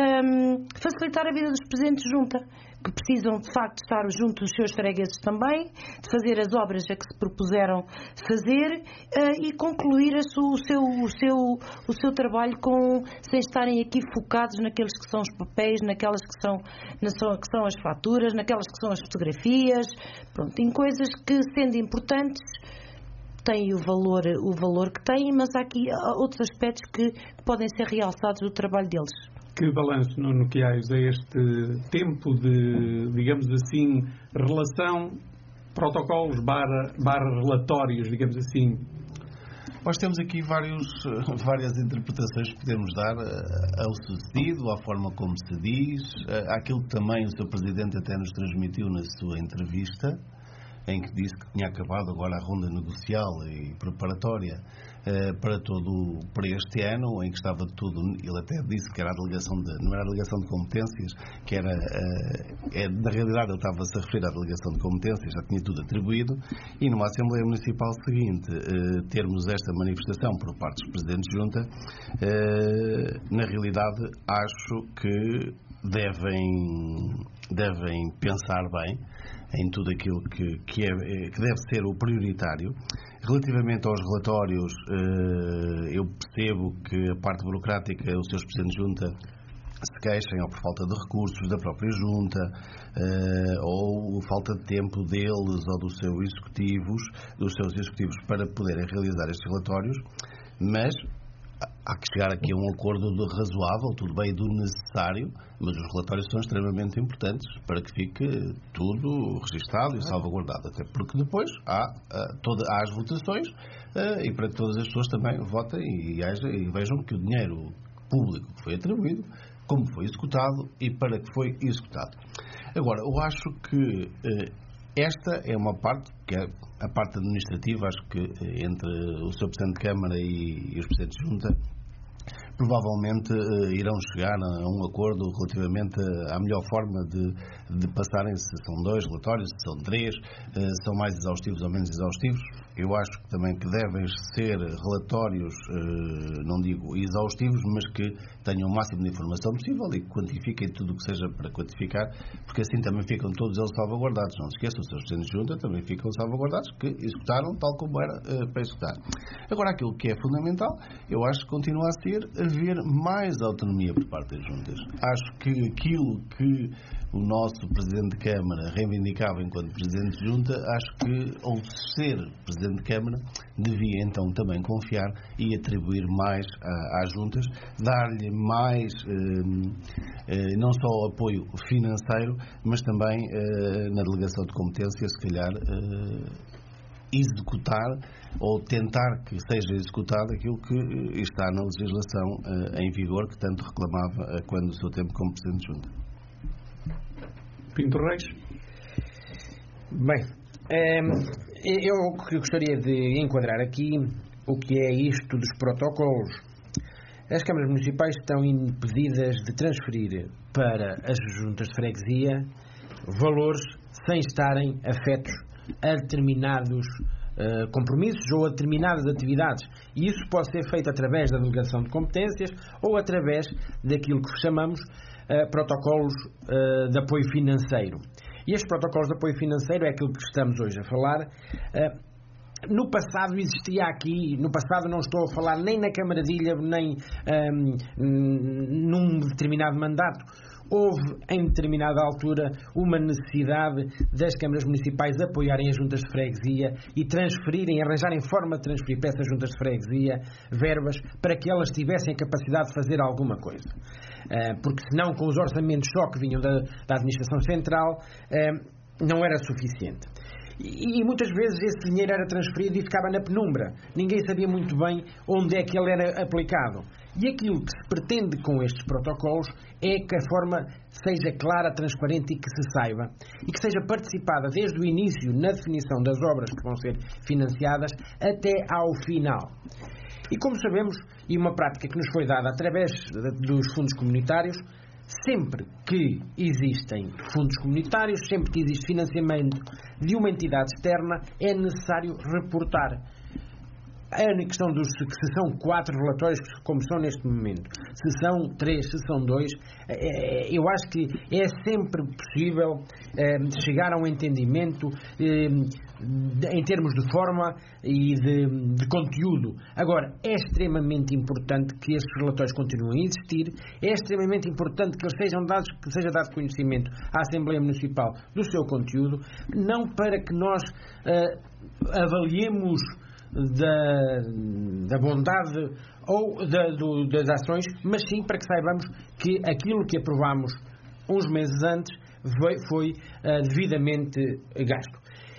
um, facilitar a vida dos Presidentes de Junta, que precisam de facto estar junto dos seus fregueses também, de fazer as obras a que se propuseram fazer uh, e concluir a su, o, seu, o, seu, o seu trabalho com, sem estarem aqui focados naqueles que são os papéis, naquelas que são, na, que são as faturas, naquelas que são as fotografias, pronto, em coisas que, sendo importantes, têm o valor, o valor que têm, mas há aqui outros aspectos que podem ser realçados do trabalho deles. Que balanço, Nuno Quiais, a este tempo de, digamos assim, relação, protocolos barra, barra relatórios, digamos assim? Nós temos aqui vários, várias interpretações que podemos dar ao sucedido, à forma como se diz, àquilo que também o seu Presidente até nos transmitiu na sua entrevista, em que disse que tinha acabado agora a ronda negocial e preparatória eh, para todo para este ano, em que estava tudo, ele até disse que era a delegação de, não era a delegação de competências, que era eh, é, na realidade ele estava-se a referir à delegação de competências, já tinha tudo atribuído, e numa Assembleia Municipal seguinte eh, termos esta manifestação por parte dos Presidentes de Junta, eh, na realidade acho que devem devem pensar bem em tudo aquilo que, que, é, que deve ser o prioritário. Relativamente aos relatórios, eu percebo que a parte burocrática, os seus Presidentes de Junta se queixem ou por falta de recursos da própria Junta, ou falta de tempo deles ou dos seus executivos, dos seus executivos para poderem realizar estes relatórios, mas há que chegar aqui a um acordo de razoável, tudo bem, do necessário, mas os relatórios são extremamente importantes para que fique tudo registado e salvaguardado, até porque depois há, toda, há as votações e para que todas as pessoas também votem e, haja, e vejam que o dinheiro público que foi atribuído, como foi executado e para que foi executado. Agora, eu acho que esta é uma parte, que é a parte administrativa, acho que entre o senhor Presidente de Câmara e, e os Presidentes de Junta, provavelmente eh, irão chegar a, a um acordo relativamente à melhor forma de, de passarem, se são dois relatórios, se são três, eh, se são mais exaustivos ou menos exaustivos. Eu acho que também que devem ser relatórios, eh, não digo exaustivos, mas que tenham o máximo de informação possível e que quantifiquem tudo o que seja para quantificar, porque assim também ficam todos eles salvaguardados. Não se esqueçam, os seus Presidentes de Junta também ficam salvaguardados, que executaram tal como era eh, para executar. Agora, aquilo que é fundamental, eu acho que continua a ser haver mais autonomia por parte das juntas. Acho que aquilo que o nosso Presidente de Câmara reivindicava enquanto Presidente de Junta, acho que, ao ser Presidente de Câmara, devia então também confiar e atribuir mais a, às juntas, dar-lhe mais, eh, eh, não só apoio financeiro, mas também eh, na delegação de competências, se calhar, eh, executar ou tentar que seja executado aquilo que está na legislação uh, em vigor, que tanto reclamava uh, quando o seu tempo como Presidente de Junta. Pinto Reis. Bem, é, eu gostaria de enquadrar aqui o que é isto dos protocolos. As câmaras municipais estão impedidas de transferir para as juntas de freguesia valores sem estarem afetos a determinados uh, compromissos ou a determinadas atividades, e isso pode ser feito através da delegação de competências ou através daquilo que chamamos uh, protocolos uh, de apoio financeiro. E estes protocolos de apoio financeiro é aquilo que estamos hoje a falar. No passado existia aqui, no passado não estou a falar nem na Câmara de Ilha, nem um, num determinado mandato, houve em determinada altura uma necessidade das câmaras municipais apoiarem as juntas de freguesia e transferirem, arranjarem forma de transferir para essas juntas de freguesia verbas para que elas tivessem a capacidade de fazer alguma coisa. Uh, porque senão com os orçamentos só que vinham da, da administração central uh, não era suficiente. E muitas vezes esse dinheiro era transferido e ficava na penumbra. Ninguém sabia muito bem onde é que ele era aplicado. E aquilo que se pretende com estes protocolos é que a forma seja clara, transparente e que se saiba. E que seja participada desde o início na definição das obras que vão ser financiadas até ao final. E como sabemos, e uma prática que nos foi dada através dos fundos comunitários, sempre que existem fundos comunitários, sempre que existe financiamento de uma entidade externa, é necessário reportar. A questão dos se são quatro relatórios, como são neste momento, se são três, se são dois, eu acho que é sempre possível chegar a um entendimento em termos de forma e de, de conteúdo. Agora, é extremamente importante que estes relatórios continuem a existir, é extremamente importante que eles sejam dados, que seja dado conhecimento à Assembleia Municipal do seu conteúdo, não para que nós uh, avaliemos Da, da bondade ou da, do, das ações, mas sim para que saibamos que aquilo que aprovámos uns meses antes foi, foi uh, devidamente gasto.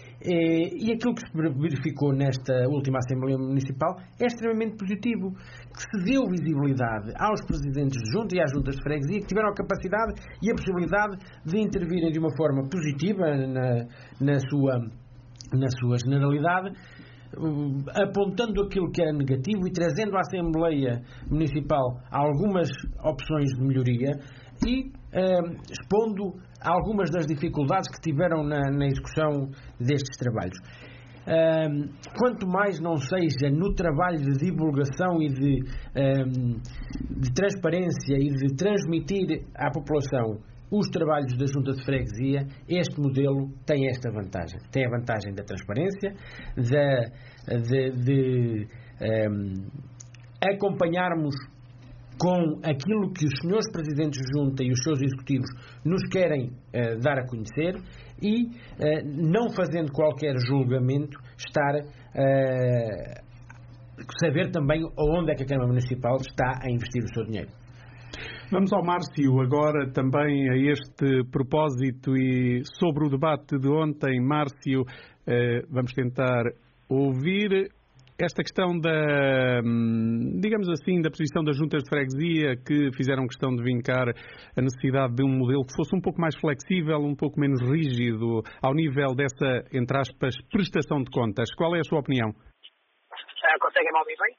E, e aquilo que se verificou nesta última Assembleia Municipal é extremamente positivo, que se deu visibilidade aos presidentes de junta e às juntas de freguesia que tiveram a capacidade e a possibilidade de intervirem de uma forma positiva na, na, sua, na sua generalidade, apontando aquilo que era negativo e trazendo à Assembleia Municipal algumas opções de melhoria e eh, expondo algumas das dificuldades que tiveram na, na execução destes trabalhos. Eh, quanto mais não seja no trabalho de divulgação e de, eh, de transparência e de transmitir à população os trabalhos da Junta de Freguesia, este modelo tem esta vantagem. Tem a vantagem da transparência, de, de, de um, acompanharmos com aquilo que os senhores Presidentes de Junta e os seus Executivos nos querem uh, dar a conhecer e, uh, não fazendo qualquer julgamento, estar uh, saber também onde é que a Câmara Municipal está a investir o seu dinheiro. Vamos ao Márcio agora também a este propósito e sobre o debate de ontem. Márcio, eh, vamos tentar ouvir esta questão da, digamos assim, da posição das juntas de freguesia que fizeram questão de vincar a necessidade de um modelo que fosse um pouco mais flexível, um pouco menos rígido ao nível dessa, entre aspas, prestação de contas. Qual é a sua opinião? Uh, Conseguem-me ouvir bem?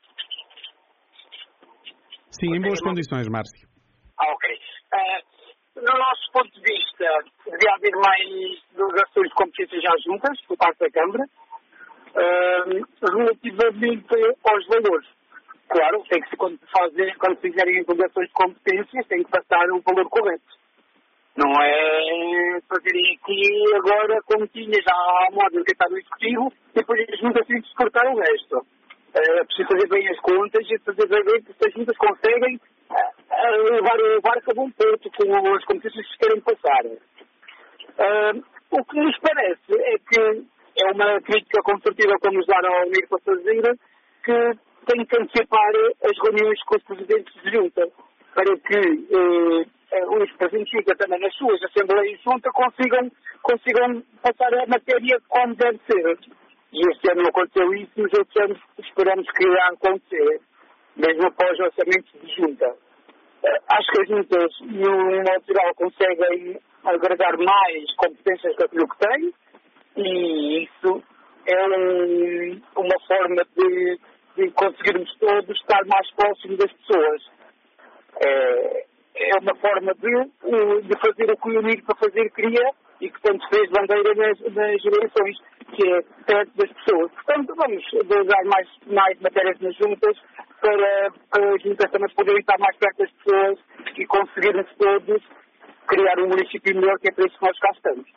Sim, em boas condições, Márcio. Ah, ok. Uh, no nosso ponto de vista, devia haver mais delegações de competências às juntas, por parte da Câmara, uh, relativamente aos valores. Claro, tem que se, quando, fazer, quando se fizerem delegações de competências, tem que passar o valor correto. Não é fazerem aqui agora, como tinha já a moda que está no Executivo, e depois as juntas têm que suportar o resto. É preciso fazer bem as contas e fazer bem que as juntas conseguem uh, levar o barco a bom porto com as competências que querem passar. Uh, o que nos parece é que é uma crítica construtiva que vamos dar ao Unir para fazer, que tem que antecipar as reuniões com os presidentes de junta, para que uh, os presidentes de junta também nas suas assembleias de junta consigam, consigam passar a matéria como deve ser. E este ano não aconteceu isso, mas este ano esperamos que irá acontecer, mesmo após o orçamento de junta. Acho que as juntas, no modo geral, conseguem agregar mais competências do que têm, e isso é um, uma forma de, de conseguirmos todos estar mais próximos das pessoas. É, é uma forma de, de fazer o que o Unir para fazer queria e que tanto fez bandeira nas, nas eleições, que é perto das pessoas. Portanto, vamos usar mais, mais matérias nas juntas para, para as juntas também poderem estar mais perto das pessoas e conseguirmos todos criar um município melhor, que é para isso que nós cá estamos.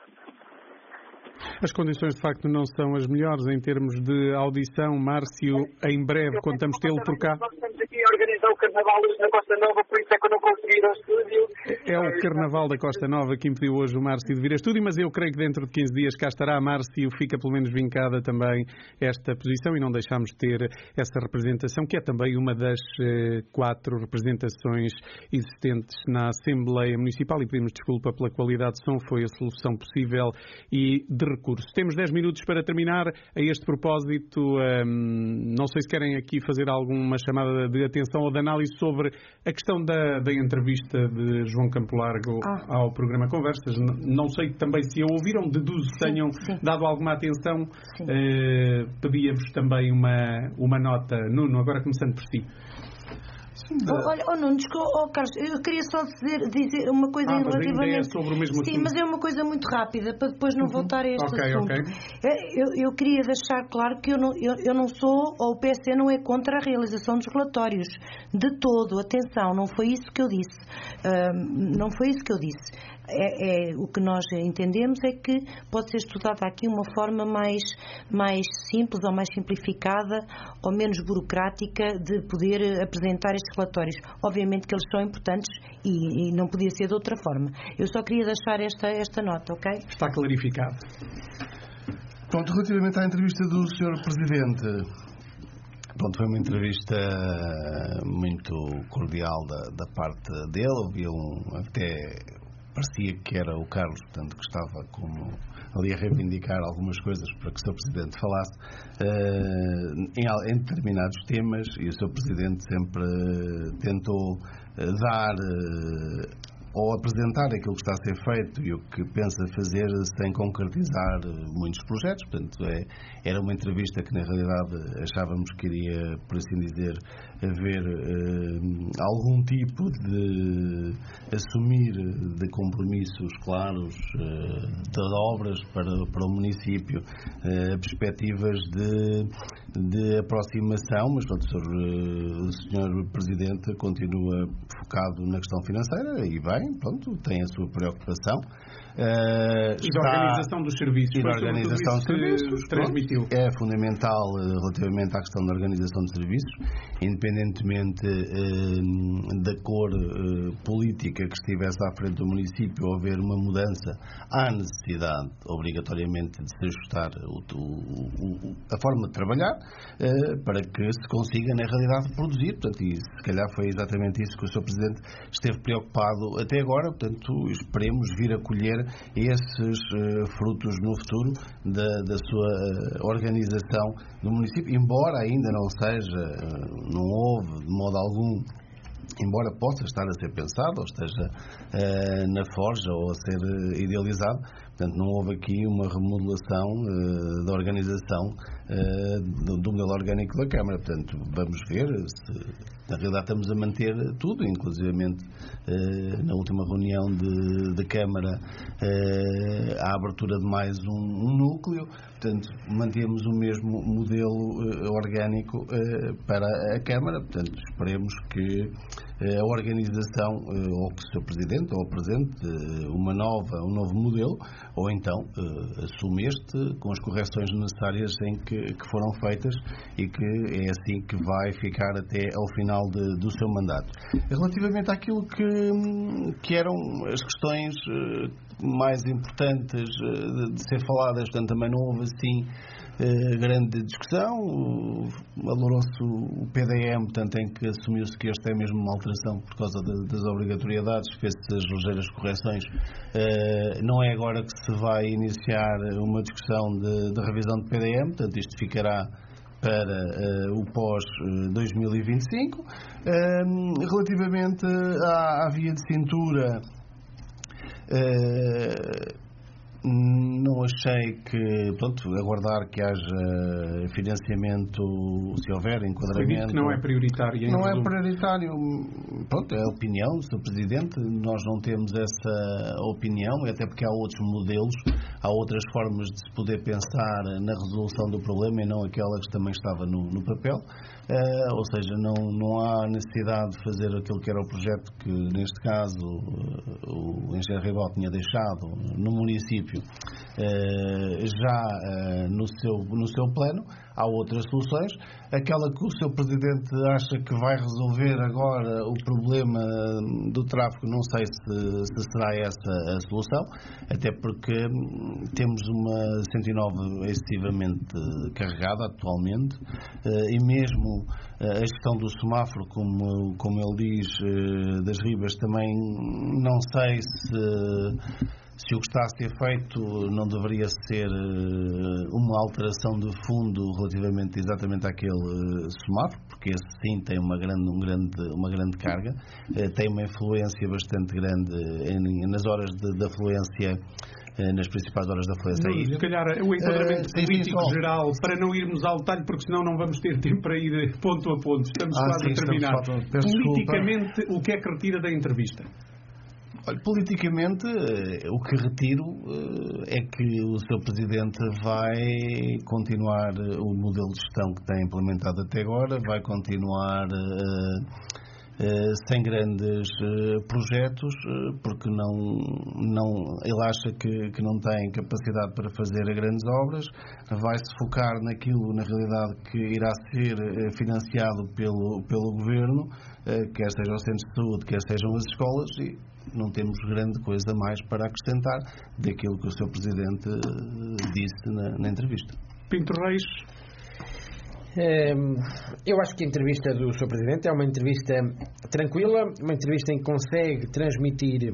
As condições, de facto, não são as melhores em termos de audição. Márcio, em breve contamos tê-lo por cá. Nós estamos aqui a organizar o Carnaval hoje na Costa Nova, por isso é que eu não consegui ir ao estúdio. É o Carnaval da Costa Nova que impediu hoje o Márcio de vir a estúdio, mas eu creio que dentro de quinze dias cá estará. Márcio, fica pelo menos vincada também esta posição e não deixamos de ter essa representação, que é também uma das eh, quatro representações existentes na Assembleia Municipal, e pedimos desculpa pela qualidade de som, foi a solução possível e de recursos. Temos dez minutos para terminar. A este propósito, hum, não sei se querem aqui fazer alguma chamada de atenção ou de análise sobre a questão da, da entrevista de João Campo Largo ah. ao programa Conversas. Não sei também se a ouviram, deduzo que tenham sim. dado alguma atenção. Uh, pedia-vos também uma, uma nota. Nuno, agora começando por si. Oh, olha, oh, não, desculpa, oh, Carlos, eu queria só dizer, dizer uma coisa ah, relativamente... É sobre o mesmo Sim, assunto. Mas é uma coisa muito rápida, para depois não uhum. voltar a este okay, assunto. Okay. Eu, eu queria deixar claro que eu não, eu, eu não sou, ou o P S C não é contra a realização dos relatórios. De todo, atenção, não foi isso que eu disse. Uh, não foi isso que eu disse. É, é, o que nós entendemos é que pode ser estudada aqui uma forma mais, mais simples ou mais simplificada ou menos burocrática de poder apresentar estes relatórios. Obviamente que eles são importantes e, e não podia ser de outra forma. Eu só queria deixar esta, esta nota, ok? Está clarificado. Pronto, relativamente à entrevista do senhor Presidente, pronto, foi uma entrevista muito cordial da, da parte dele. Havia um, até parecia que era o Carlos, portanto, que estava como ali a reivindicar algumas coisas para que o seu Presidente falasse uh, em, em determinados temas, e o seu Presidente sempre uh, tentou uh, dar uh, ou apresentar aquilo que está a ser feito e o que pensa fazer sem concretizar muitos projetos. Portanto, é, era uma entrevista que na realidade achávamos que iria, por assim dizer, haver eh, algum tipo de assumir de compromissos claros eh, de obras para, para o município, eh, perspectivas de, de aproximação, mas pronto, o senhor, o senhor Presidente continua focado na questão financeira e bem, pronto, tem a sua preocupação. Uh, e da organização dos serviços. E da organização dos serviços. Transmitiu. É fundamental uh, relativamente à questão da organização de serviços, independentemente uh, da cor uh, política que estivesse à frente do município, ou haver uma mudança, há necessidade, obrigatoriamente, de se ajustar o, o, o, a forma de trabalhar uh, para que se consiga, na realidade, produzir. Portanto, e se calhar foi exatamente isso que o senhor Presidente esteve preocupado até agora. Portanto, esperemos vir a colher esses uh, frutos no futuro da, da sua uh, organização do município, embora ainda não seja, uh, não houve de modo algum, embora possa estar a ser pensado ou esteja uh, na forja ou a ser uh, idealizado. Portanto, não houve aqui uma remodelação uh, da organização uh, do, do modelo orgânico da Câmara. Portanto, vamos ver se na realidade estamos a manter tudo, inclusivamente uh, na última reunião de, de Câmara uh, a abertura de mais um, um núcleo. Portanto, mantemos o mesmo modelo uh, orgânico uh, para a Câmara. Portanto, esperemos que uh, a organização, uh, ou que o seu Presidente ou apresente uh, uma nova, um novo modelo, ou então uh, assume este com as correções necessárias em que, que foram feitas, e que é assim que vai ficar até ao final de, do seu mandato. Relativamente àquilo que, que eram as questões uh, mais importantes uh, de, de ser faladas, portanto, também não houve assim uh, grande discussão. Valorou-se o P D M, portanto, em que assumiu-se que este é mesmo uma alteração por causa de, das obrigatoriedades, fez-se as ligeiras correções. Uh, não é agora que se vai iniciar uma discussão de, de revisão de P D M, portanto, isto ficará para uh, o pós dois mil e vinte e cinco. Uh, relativamente à, à via de cintura, uh, não achei que, pronto, aguardar que haja financiamento, se houver enquadramento. Que não é prioritário. Não é prioritário. Pronto, é a opinião do senhor Presidente. Nós não temos essa opinião, até porque há outros modelos há outras formas de se poder pensar na resolução do problema e não aquela que também estava no, no papel, uh, ou seja, não, não há necessidade de fazer aquilo que era o projeto que, neste caso, o, o engenheiro Ribal tinha deixado no município, uh, já uh, no, seu, no seu plano. Há outras soluções. Aquela que o seu Presidente acha que vai resolver agora o problema do tráfego, não sei se, se será essa a solução, até porque temos uma cento e nove excessivamente carregada atualmente, e mesmo a gestão do semáforo, como, como ele diz, das Ribas, também não sei se... Se o que está a ser feito não deveria ser uma alteração de fundo relativamente exatamente àquele semáforo, porque esse sim tem uma grande, um grande, uma grande carga, tem uma influência bastante grande em, nas horas de, de afluência, nas principais horas da afluência. Se calhar o enquadramento uh, político sim, geral, para não irmos ao detalhe, porque senão não vamos ter tempo para ir ponto a ponto. Estamos ah, quase sim, a terminar. Politicamente, o que é que retira da entrevista? Olha, politicamente, o que retiro é que o seu Presidente vai continuar o modelo de gestão que tem implementado até agora, vai continuar uh, sem grandes uh, projetos, uh, porque não, não, ele acha que, que não tem capacidade para fazer grandes obras, vai-se focar naquilo, na realidade, que irá ser uh, financiado pelo, pelo Governo, uh, quer sejam os centros de saúde, quer sejam as escolas, e não temos grande coisa mais para acrescentar daquilo que o seu Presidente uh, disse na, na entrevista. Pinto Reis. Eu acho que a entrevista do seu Presidente é uma entrevista tranquila, uma entrevista em que consegue transmitir,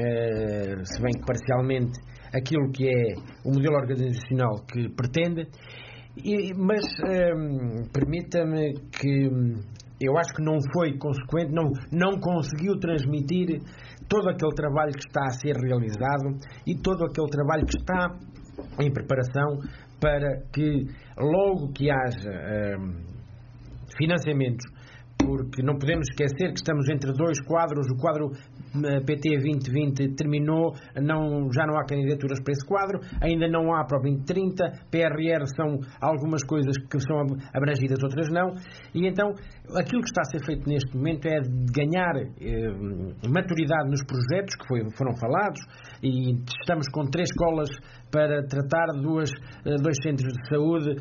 se bem que parcialmente, aquilo que é o modelo organizacional que pretende, mas permita-me que eu acho que não foi consequente, não, não conseguiu transmitir todo aquele trabalho que está a ser realizado e todo aquele trabalho que está em preparação para que logo que haja um, financiamentos, porque não podemos esquecer que estamos entre dois quadros, o quadro P T vinte vinte terminou, não, já não há candidaturas para esse quadro, ainda não há para o vinte trinta, P R R são algumas coisas que são abrangidas, outras não, e então aquilo que está a ser feito neste momento é ganhar eh, maturidade nos projetos que foi, foram falados, e estamos com três escolas para tratar duas, dois centros de saúde,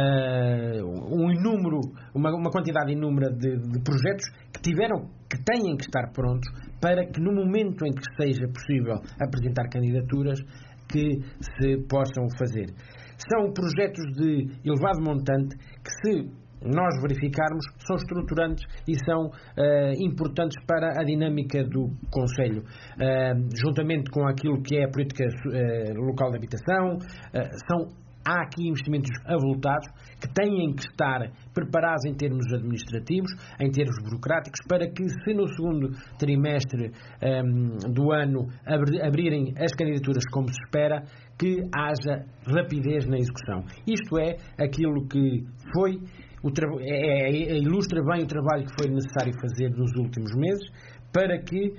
um inúmero, uma, uma quantidade inúmera de, de projetos que tiveram, que têm que estar prontos para que no momento em que seja possível apresentar candidaturas que se possam fazer. São projetos de elevado montante que, se nós verificarmos, são estruturantes e são uh, importantes para a dinâmica do Conselho, uh, juntamente com aquilo que é a política uh, local de habitação. Uh, são, há aqui investimentos avultados que têm que estar preparados em termos administrativos, em termos burocráticos, para que, se no segundo trimestre um, do ano abri, abrirem as candidaturas como se espera, que haja rapidez na execução. Isto é aquilo que foi O tra... é, é, ilustra bem o trabalho que foi necessário fazer nos últimos meses para que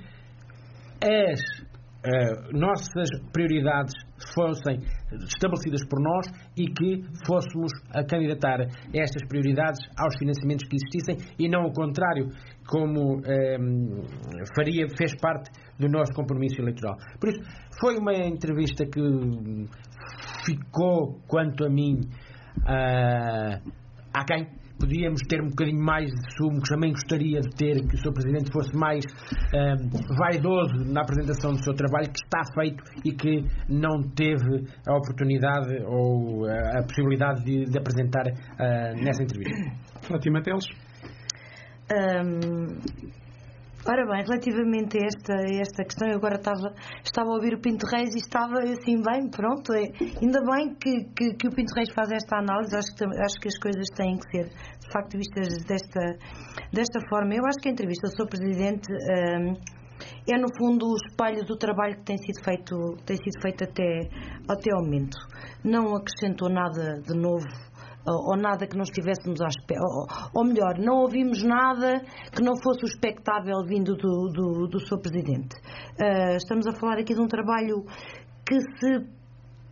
as uh, nossas prioridades fossem estabelecidas por nós e que fôssemos a candidatar estas prioridades aos financiamentos que existissem, e não o contrário, como um, faria, fez parte do nosso compromisso eleitoral. Por isso, foi uma entrevista que ficou, quanto a mim, uh, a quem podíamos ter um bocadinho mais de sumo, que também gostaria de ter, que o seu Presidente fosse mais um, vaidoso na apresentação do seu trabalho, que está feito e que não teve a oportunidade ou a, a possibilidade de, de apresentar uh, nessa entrevista. Fátima Teles. Um... Ora bem, relativamente a esta, a esta questão, eu agora estava, estava a ouvir o Pinto Reis e estava assim, bem, pronto, é, ainda bem que, que, que o Pinto Reis faz esta análise. Acho que, acho que as coisas têm que ser, de facto, vistas desta, desta forma. Eu acho que a entrevista do seu Presidente um, é, no fundo, o espelho do trabalho que tem sido feito, tem sido feito até, até ao momento. Não acrescentou nada de novo, ou nada que não estivéssemos à espera, ou, ou melhor, não ouvimos nada que não fosse o expectável vindo do, do, do seu Presidente. Uh, estamos a falar aqui de um trabalho que se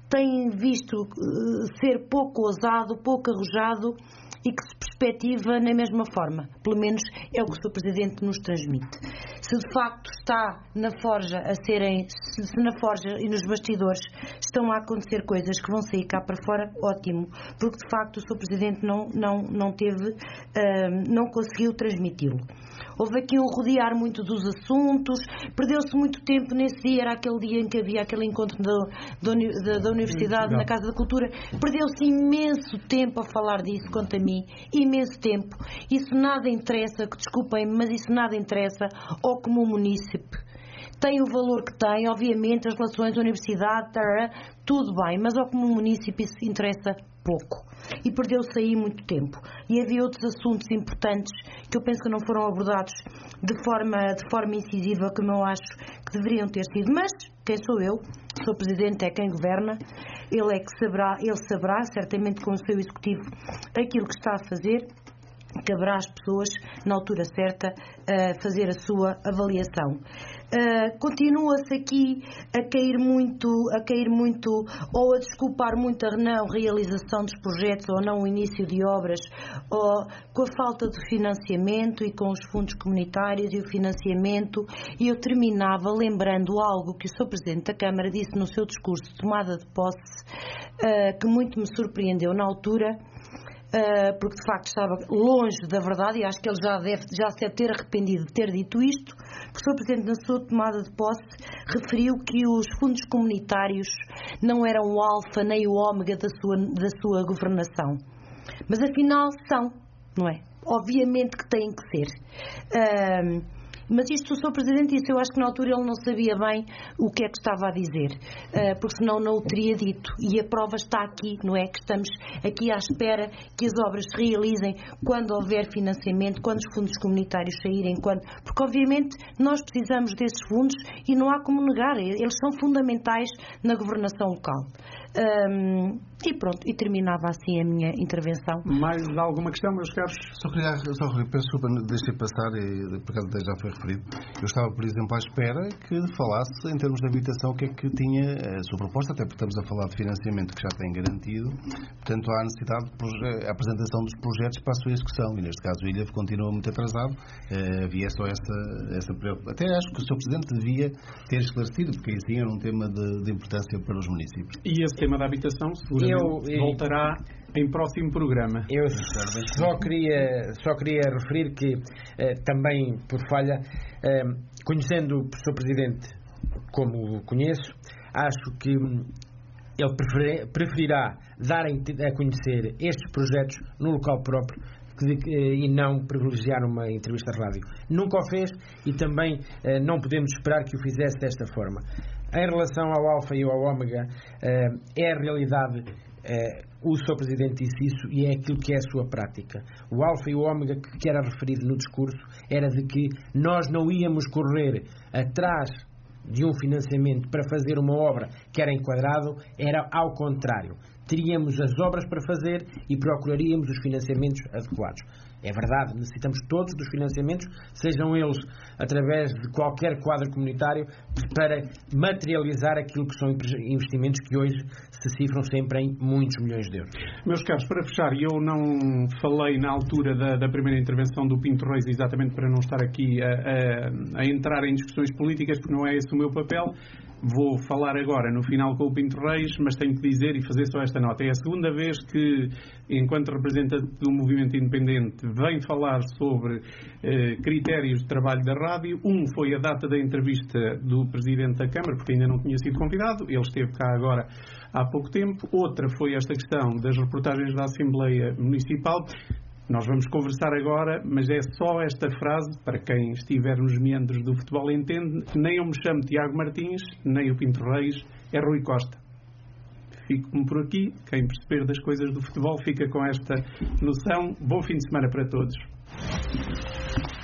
tem visto uh, ser pouco ousado, pouco arrojado e que se perspectiva na mesma forma. Pelo menos é o que o senhor Presidente nos transmite. Se de facto está na forja a serem, se, se na forja e nos bastidores estão a acontecer coisas que vão sair cá para fora, ótimo, porque de facto o senhor Presidente não, não, não teve, uh, não conseguiu transmiti-lo. Houve aqui um rodear muito dos assuntos, perdeu-se muito tempo nesse dia, era aquele dia em que havia aquele encontro da, da, da Universidade na Casa da Cultura, perdeu-se imenso tempo a falar disso, quanto a mim, imenso tempo. Isso nada interessa, desculpem-me, mas isso nada interessa ao comum munícipe. Tem o valor que tem, obviamente, as relações da universidade, tará, tudo bem, mas ao comum munícipe isso interessa pouco. E perdeu-se aí muito tempo. E havia outros assuntos importantes que eu penso que não foram abordados de forma, de forma incisiva, como eu acho que deveriam ter sido. Mas quem sou eu? O senhor Presidente é quem governa. Ele é que saberá, ele saberá, certamente com o seu Executivo, aquilo que está a fazer. Caberá às pessoas, na altura certa, uh, fazer a sua avaliação. Uh, continua-se aqui a cair muito, a cair muito, ou a desculpar muito a não realização dos projetos, ou não o início de obras, ou com a falta de financiamento e com os fundos comunitários e o financiamento. E eu terminava lembrando algo que o senhor Presidente da Câmara disse no seu discurso de tomada de posse, uh, que muito me surpreendeu na altura. Uh, porque de facto estava longe da verdade, e acho que ele já, deve, já se deve ter arrependido de ter dito isto, que o senhor Presidente, na sua tomada de posse, referiu que os fundos comunitários não eram o alfa nem o ômega da sua, da sua governação. Mas afinal são, não é? Obviamente que têm que ser. Uh, Mas isto o senhor Presidente disse, eu acho que na altura ele não sabia bem o que é que estava a dizer, porque senão não o teria dito. E a prova está aqui, não é? Que estamos aqui à espera que as obras se realizem quando houver financiamento, quando os fundos comunitários saírem, quando... porque obviamente nós precisamos desses fundos e não há como negar, eles são fundamentais na governação local. Um, e pronto, e terminava assim a minha intervenção. Mais alguma questão, meus caros? Só queria, só queria, peço desculpa, deixei passar, e por acaso já foi referido. Eu estava, por exemplo, à espera que falasse em termos de habitação o que é que tinha a sua proposta, até porque estamos a falar de financiamento que já tem garantido, portanto há necessidade de a apresentação dos projetos para a sua execução, e neste caso o Ilha continua muito atrasado. Uh, havia só essa, essa preocupação. Até acho que o senhor Presidente devia ter esclarecido, porque aí sim era um tema de, de importância para os municípios. E esse tema da habitação seguramente eu, eu, voltará em próximo programa. Eu só queria, só queria referir que eh, também por falha, eh, conhecendo o senhor Presidente como o conheço, acho que ele preferir, preferirá dar a conhecer estes projetos no local próprio e não privilegiar uma entrevista de rádio. Nunca o fez e também eh, não podemos esperar que o fizesse desta forma. Em relação ao Alfa e ao Ômega, eh, é a realidade, eh, o senhor Presidente disse isso e é aquilo que é a sua prática. O Alfa e o Ômega que era referido no discurso era de que nós não íamos correr atrás de um financiamento para fazer uma obra que era enquadrado, era ao contrário. Teríamos as obras para fazer e procuraríamos os financiamentos adequados. É verdade, necessitamos todos dos financiamentos, sejam eles através de qualquer quadro comunitário, para materializar aquilo que são investimentos que hoje se cifram sempre em muitos milhões de euros. Meus caros, para fechar, eu não falei na altura da, da primeira intervenção do Pinto Reis exatamente para não estar aqui a, a, a entrar em discussões políticas, porque não é esse o meu papel. Vou falar agora no final com o Pinto Reis, mas tenho que dizer e fazer só esta nota. É a segunda vez que, enquanto representante do movimento independente, venho falar sobre eh, critérios de trabalho da rádio. Um foi a data da entrevista do Presidente da Câmara, porque ainda não tinha sido convidado. Ele esteve cá agora há pouco tempo. Outra foi esta questão das reportagens da Assembleia Municipal. Nós vamos conversar agora, mas é só esta frase, para quem estiver nos meandros do futebol entende, nem eu me chamo Tiago Martins, nem o Pinto Reis, é Rui Costa. Fico-me por aqui, quem perceber das coisas do futebol fica com esta noção. Bom fim de semana para todos.